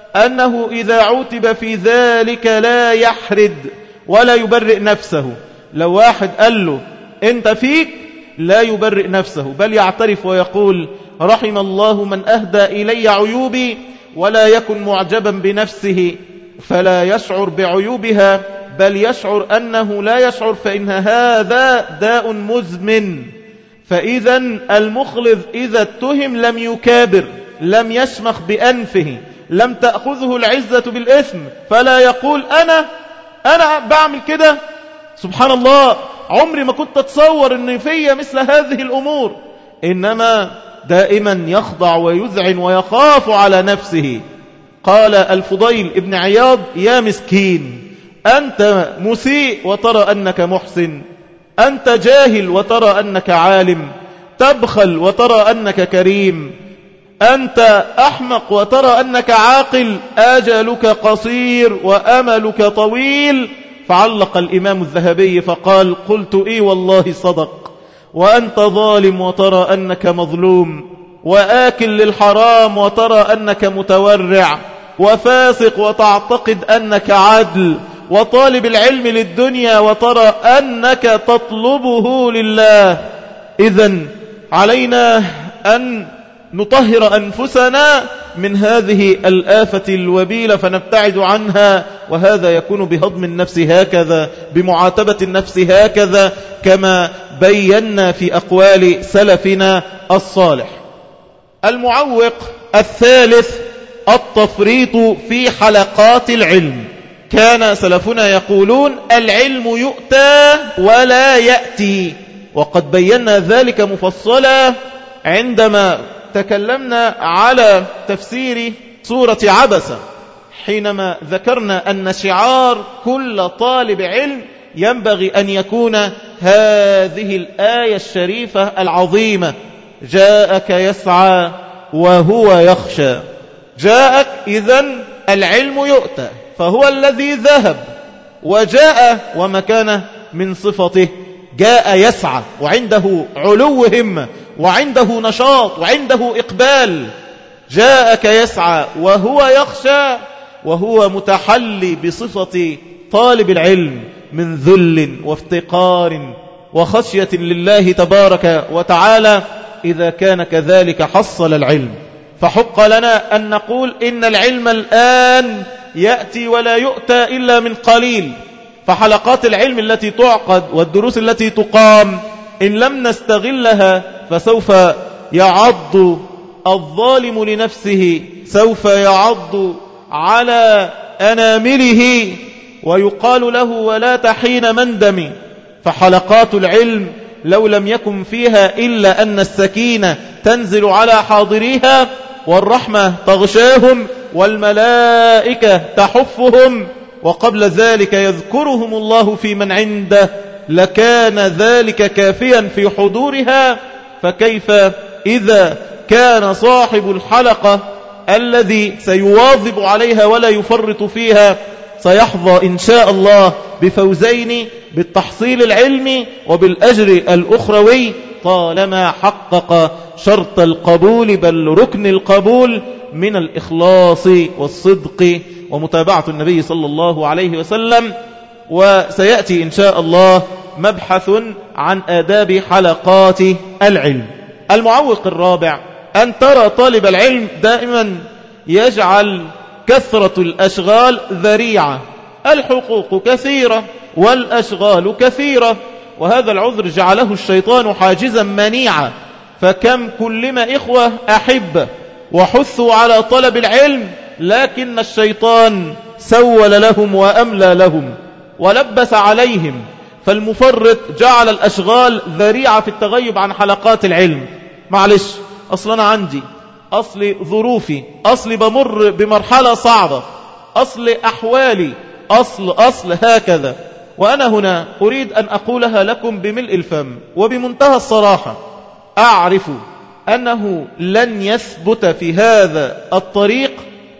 أنه إذا عوتب في ذلك لا يحرد ولا يبرئ نفسه. لو واحد قال له أنت فيك لا يبرئ نفسه، بل يعترف ويقول: رحم الله من أهدى إلي عيوبي، ولا يكن معجبا بنفسه فلا يشعر بعيوبها، بل يشعر أنه لا يشعر، فإن هذا داء مزمن. فإذا المخلص إذا اتهم لم يكابر، لم يشمخ بأنفه، لم تأخذه العزة بالإثم، فلا يقول أنا أنا بعمل كده، سبحان الله عمري ما كنت أتصور أن في مثل هذه الأمور، إنما دائما يخضع ويذعن ويخاف على نفسه. قال الفضيل ابن عياض: يا مسكين، أنت مسيء وترى أنك محسن، أنت جاهل وترى أنك عالم، تبخل وترى أنك كريم، أنت أحمق وترى أنك عاقل، آجلك قصير وأملك طويل. فعلق الإمام الذهبي فقال: قلت إي والله صدق، وأنت ظالم وترى أنك مظلوم، وآكل للحرام وترى أنك متورع، وفاسق وتعتقد أنك عدل، وطالب العلم للدنيا وترى أنك تطلبه لله. إذن علينا أن نطهر أنفسنا من هذه الآفة الوبيلة فنبتعد عنها، وهذا يكون بهضم النفس هكذا، بمعاتبة النفس هكذا، كما بينا في أقوال سلفنا الصالح. المعوق الثالث التفريط في حلقات العلم. كان سلفنا يقولون: العلم يؤتى ولا يأتي، وقد بينا ذلك مفصلا عندما تكلمنا على تفسير سورة عبسة، حينما ذكرنا أن شعار كل طالب علم ينبغي أن يكون هذه الآية الشريفة العظيمة: جاءك يسعى وهو يخشى. جاءك إذن العلم يؤتى، فهو الذي ذهب وجاء، وما كان من صفته جاء يسعى، وعنده علو همة، وعنده نشاط، وعنده إقبال. جاءك يسعى وهو يخشى، وهو متحلي بصفة طالب العلم من ذل وافتقار وخشية لله تبارك وتعالى إذا كان كذلك حصل العلم. فحق لنا أن نقول إن العلم الآن يأتي ولا يؤتى إلا من قليل. فحلقات العلم التي تعقد والدروس التي تقام إن لم نستغلها فسوف يعض الظالم لنفسه، سوف يعض على أنامله ويقال له ولا تحين مندم. فحلقات العلم لو لم يكن فيها إلا أن السكينة تنزل على حاضريها والرحمة تغشاهم والملائكة تحفهم وقبل ذلك يذكرهم الله في من عنده، لكان ذلك كافيا في حضورها. فكيف إذا كان صاحب الحلقة الذي سيواظب عليها ولا يفرط فيها سيحظى إن شاء الله بفوزين، بالتحصيل العلمي وبالأجر الأخروي، طالما حقق شرط القبول بل ركن القبول من الإخلاص والصدق ومتابعة النبي صلى الله عليه وسلم. وسيأتي إن شاء الله مبحث عن آداب حلقات العلم. المعوق الرابع أن ترى طالب العلم دائما يجعل كثرة الأشغال ذريعة. الحقوق كثيرة والأشغال كثيرة، وهذا العذر جعله الشيطان حاجزا منيعا. فكم كلما إخوة أحب وحثوا على طلب العلم، لكن الشيطان سول لهم وأملى لهم ولبس عليهم. فالمفرط جعل الأشغال ذريعة في التغيب عن حلقات العلم. معلش، أصل أنا عندي، أصل ظروفي، أصل بمر بمرحلة صعبة، أصل أحوالي، أصل أصل هكذا. وأنا هنا أريد أن أقولها لكم بملء الفم وبمنتهى الصراحة. أعرف أنه لن يثبت في هذا الطريق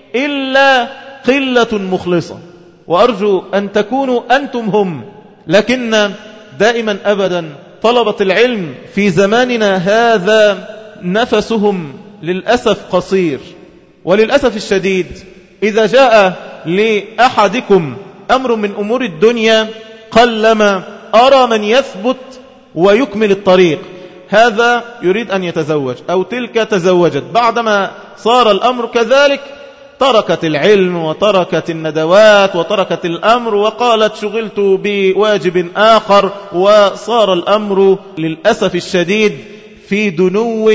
إلا قلة مخلصة، وأرجو أن تكونوا أنتم هم. لكن دائما أبدا طلبة العلم في زماننا هذا نفسهم للأسف قصير. وللأسف الشديد إذا جاء لأحدكم أمر من أمور الدنيا قلما أرى من يثبت ويكمل الطريق. هذا يريد أن يتزوج أو تلك تزوجت، بعدما صار الأمر كذلك تركت العلم وتركت الندوات وتركت الأمر وقالت شغلت بواجب آخر، وصار الأمر للأسف الشديد في دنو،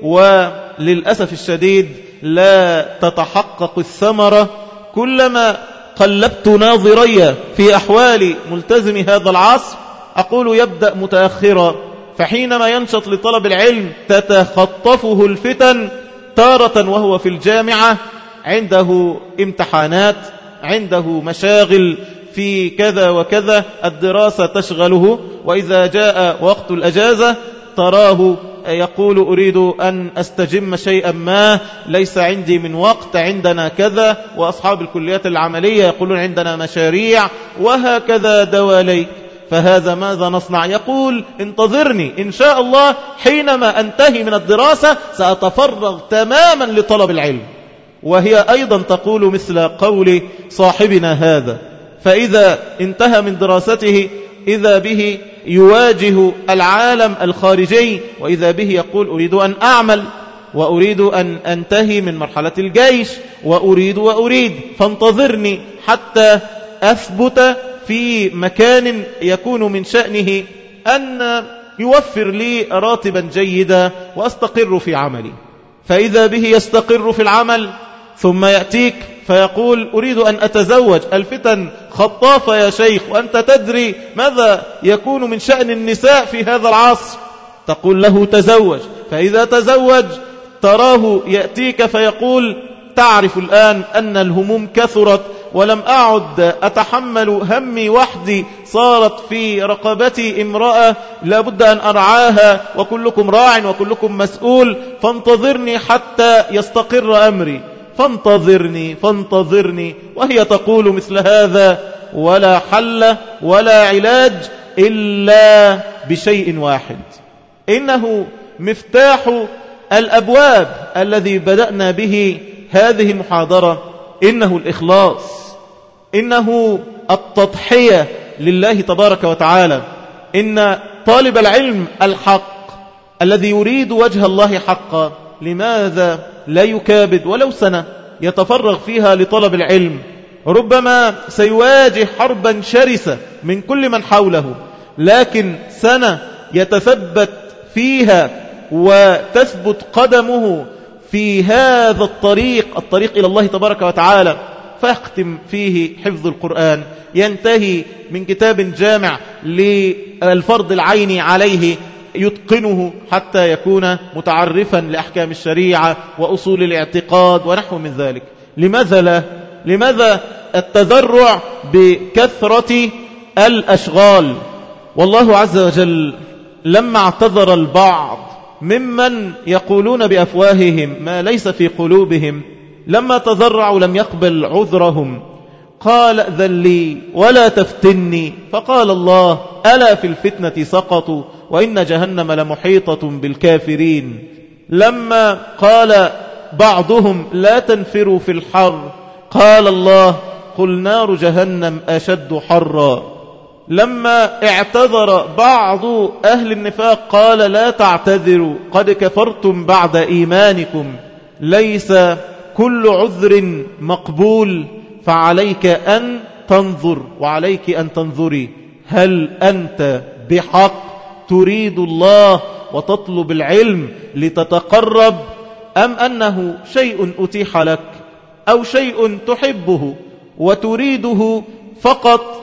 وللأسف الشديد لا تتحقق الثمرة. كلما قلبت ناظري في أحوال ملتزم هذا العصر أقول يبدأ متأخرا، فحينما ينشط لطلب العلم تتخطفه الفتن تارة وهو في الجامعة، عنده امتحانات، عنده مشاغل في كذا وكذا، الدراسة تشغله، وإذا جاء وقت الأجازة تراه يقول أريد أن أستجم شيئا ما، ليس عندي من وقت، عندنا كذا، وأصحاب الكليات العملية يقولون عندنا مشاريع، وهكذا دواليك. فهذا ماذا نصنع؟ يقول انتظرني إن شاء الله حينما أنتهي من الدراسة سأتفرغ تماما لطلب العلم. وهي أيضا تقول مثل قول صاحبنا هذا، فإذا انتهى من دراسته إذا به يواجه العالم الخارجي، وإذا به يقول أريد أن أعمل، وأريد أن أنتهي من مرحلة الجيش، وأريد وأريد فانتظرني حتى أثبت في مكان يكون من شأنه أن يوفر لي راتبا جيدا وأستقر في عملي. فإذا به يستقر في العمل ثم يأتيك فيقول أريد أن أتزوج. الفتن خطافة يا شيخ، وأنت تدري ماذا يكون من شأن النساء في هذا العصر. تقول له تزوج، فإذا تزوج تراه يأتيك فيقول تعرف الآن أن الهموم كثرت ولم أعد أتحمل همي وحدي، صارت في رقبتي امرأة لابد أن أرعاها، وكلكم راع وكلكم مسؤول، فانتظرني حتى يستقر أمري، فانتظرني فانتظرني. وهي تقول مثل هذا ولا حل ولا علاج إلا بشيء واحد، إنه مفتاح الأبواب الذي بدأنا به هذه المحاضرة، إنه الإخلاص. إنه التضحية لله تبارك وتعالى. إن طالب العلم الحق الذي يريد وجه الله حقا لماذا لا يكابد ولو سنة يتفرغ فيها لطلب العلم؟ ربما سيواجه حربا شرسة من كل من حوله، لكن سنة يتثبت فيها وتثبت قدمه في هذا الطريق الطريق إلى الله تبارك وتعالى، فاختم فيه حفظ القرآن، ينتهي من كتاب جامع للفرض العيني عليه يتقنه حتى يكون متعرفا لأحكام الشريعة وأصول الاعتقاد ونحو من ذلك. لماذا لا؟ لماذا التذرع بكثرة الأشغال؟ والله عز وجل لما اعتذر البعض ممن يقولون بأفواههم ما ليس في قلوبهم، لما تذرعوا لم يقبل عذرهم، قال ائذن لي ولا تفتني، فقال الله ألا في الفتنة سقطوا وإن جهنم لمحيطة بالكافرين. لما قال بعضهم لا تنفروا في الحر، قال الله قل نار جهنم أشد حرا. لما اعتذر بعض أهل النفاق قال لا تعتذروا قد كفرتم بعد إيمانكم، ليس كل عذر مقبول، فعليك أن تنظر وعليك أن تنظري، هل أنت بحق تريد الله وتطلب العلم لتتقرب، أم أنه شيء أتيح لك أو شيء تحبه وتريده فقط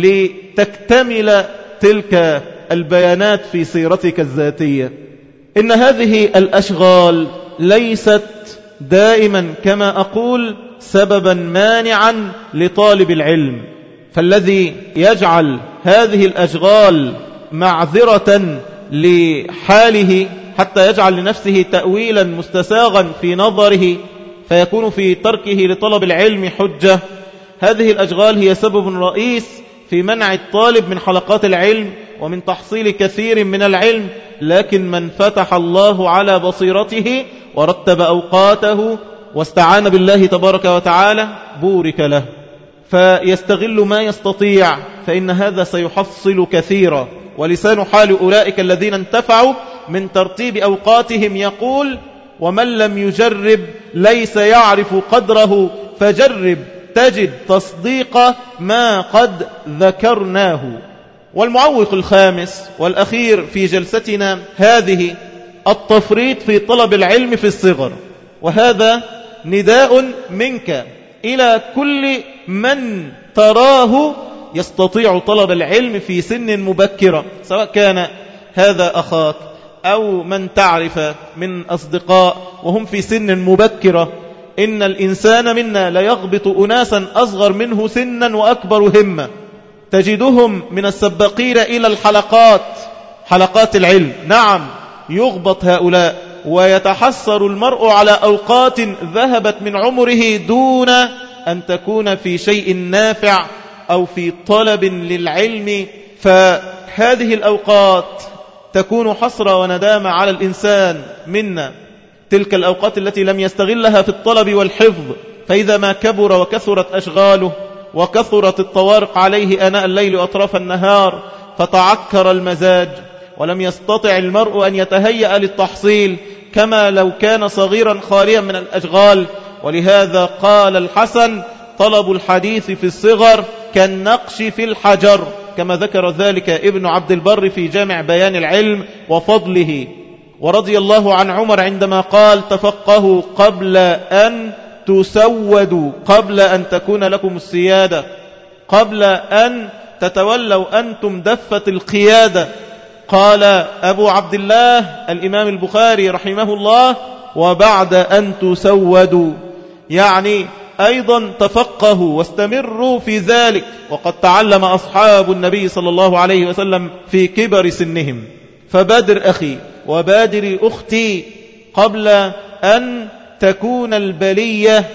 لتكتمل تلك البيانات في سيرتك الذاتية؟ إن هذه الأشغال ليست دائما كما أقول سببا مانعا لطالب العلم، فالذي يجعل هذه الأشغال معذرة لحاله حتى يجعل لنفسه تأويلا مستساغا في نظره فيكون في تركه لطلب العلم حجة، هذه الأشغال هي سبب رئيس في منع الطالب من حلقات العلم ومن تحصيل كثير من العلم. لكن من فتح الله على بصيرته ورتب أوقاته واستعان بالله تبارك وتعالى بورك له، فيستغل ما يستطيع، فإن هذا سيحصل كثيرا. ولسان حال أولئك الذين انتفعوا من ترتيب أوقاتهم يقول ومن لم يجرب ليس يعرف قدره، فجرب تجد تصديق ما قد ذكرناه. والمعوق الخامس والأخير في جلستنا هذه التفريط في طلب العلم في الصغر، وهذا نداء منك إلى كل من تراه يستطيع طلب العلم في سن مبكرة، سواء كان هذا أخاك أو من تعرف من أصدقاء وهم في سن مبكرة. إن الإنسان منا ليغبط أناسا أصغر منه سنا وأكبر همة، تجدهم من السباقين إلى الحلقات، حلقات العلم، نعم يغبط هؤلاء ويتحسر المرء على أوقات ذهبت من عمره دون أن تكون في شيء نافع أو في طلب للعلم. فهذه الأوقات تكون حسرة وندامة على الإنسان منا، تلك الأوقات التي لم يستغلها في الطلب والحفظ، فإذا ما كبر وكثرت أشغاله وكثرت الطوارق عليه آناء الليل وأطراف النهار فتعكر المزاج ولم يستطع المرء أن يتهيأ للتحصيل كما لو كان صغيرا خاليا من الأشغال. ولهذا قال الحسن طلب الحديث في الصغر كالنقش في الحجر، كما ذكر ذلك ابن عبد البر في جامع بيان العلم وفضله. ورضي الله عن عمر عندما قال تفقهوا قبل أن تسودوا، قبل أن تكون لكم السيادة، قبل أن تتولوا أنتم دفة القيادة. قال أبو عبد الله الإمام البخاري رحمه الله وبعد أن تسودوا، يعني أيضا تفقهوا واستمروا في ذلك. وقد تعلم أصحاب النبي صلى الله عليه وسلم في كبر سنهم. فبادر أخي وبادر أختي قبل أن تكون البلية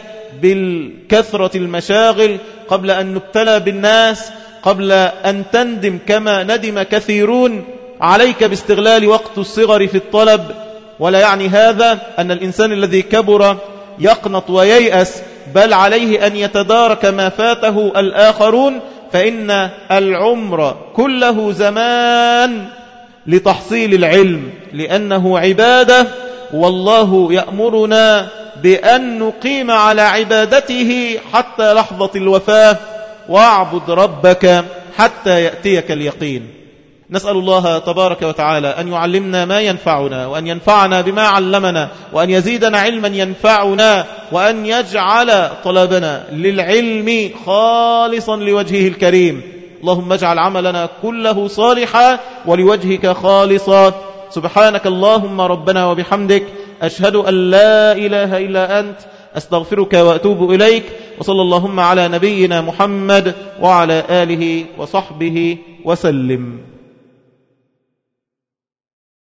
بالكثرة المشاغل، قبل أن نبتلى بالناس، قبل أن تندم كما ندم كثيرون. عليك باستغلال وقت الصغر في الطلب. ولا يعني هذا أن الإنسان الذي كبر يقنط وييأس، بل عليه أن يتدارك ما فاته الآخرون، فإن العمر كله زمان لتحصيل العلم، لأنه عبادة، والله يأمرنا بأن نقيم على عبادته حتى لحظة الوفاة، واعبد ربك حتى يأتيك اليقين. نسأل الله تبارك وتعالى أن يعلمنا ما ينفعنا، وأن ينفعنا بما علمنا، وأن يزيدنا علما ينفعنا، وأن يجعل طلبنا للعلم خالصا لوجهه الكريم. اللهم اجعل عملنا كله صالحا ولوجهك خالصا. سبحانك اللهم ربنا وبحمدك، أشهد أن لا إله إلا أنت، أستغفرك وأتوب إليك. وصلى اللهم على نبينا محمد وعلى آله وصحبه وسلم.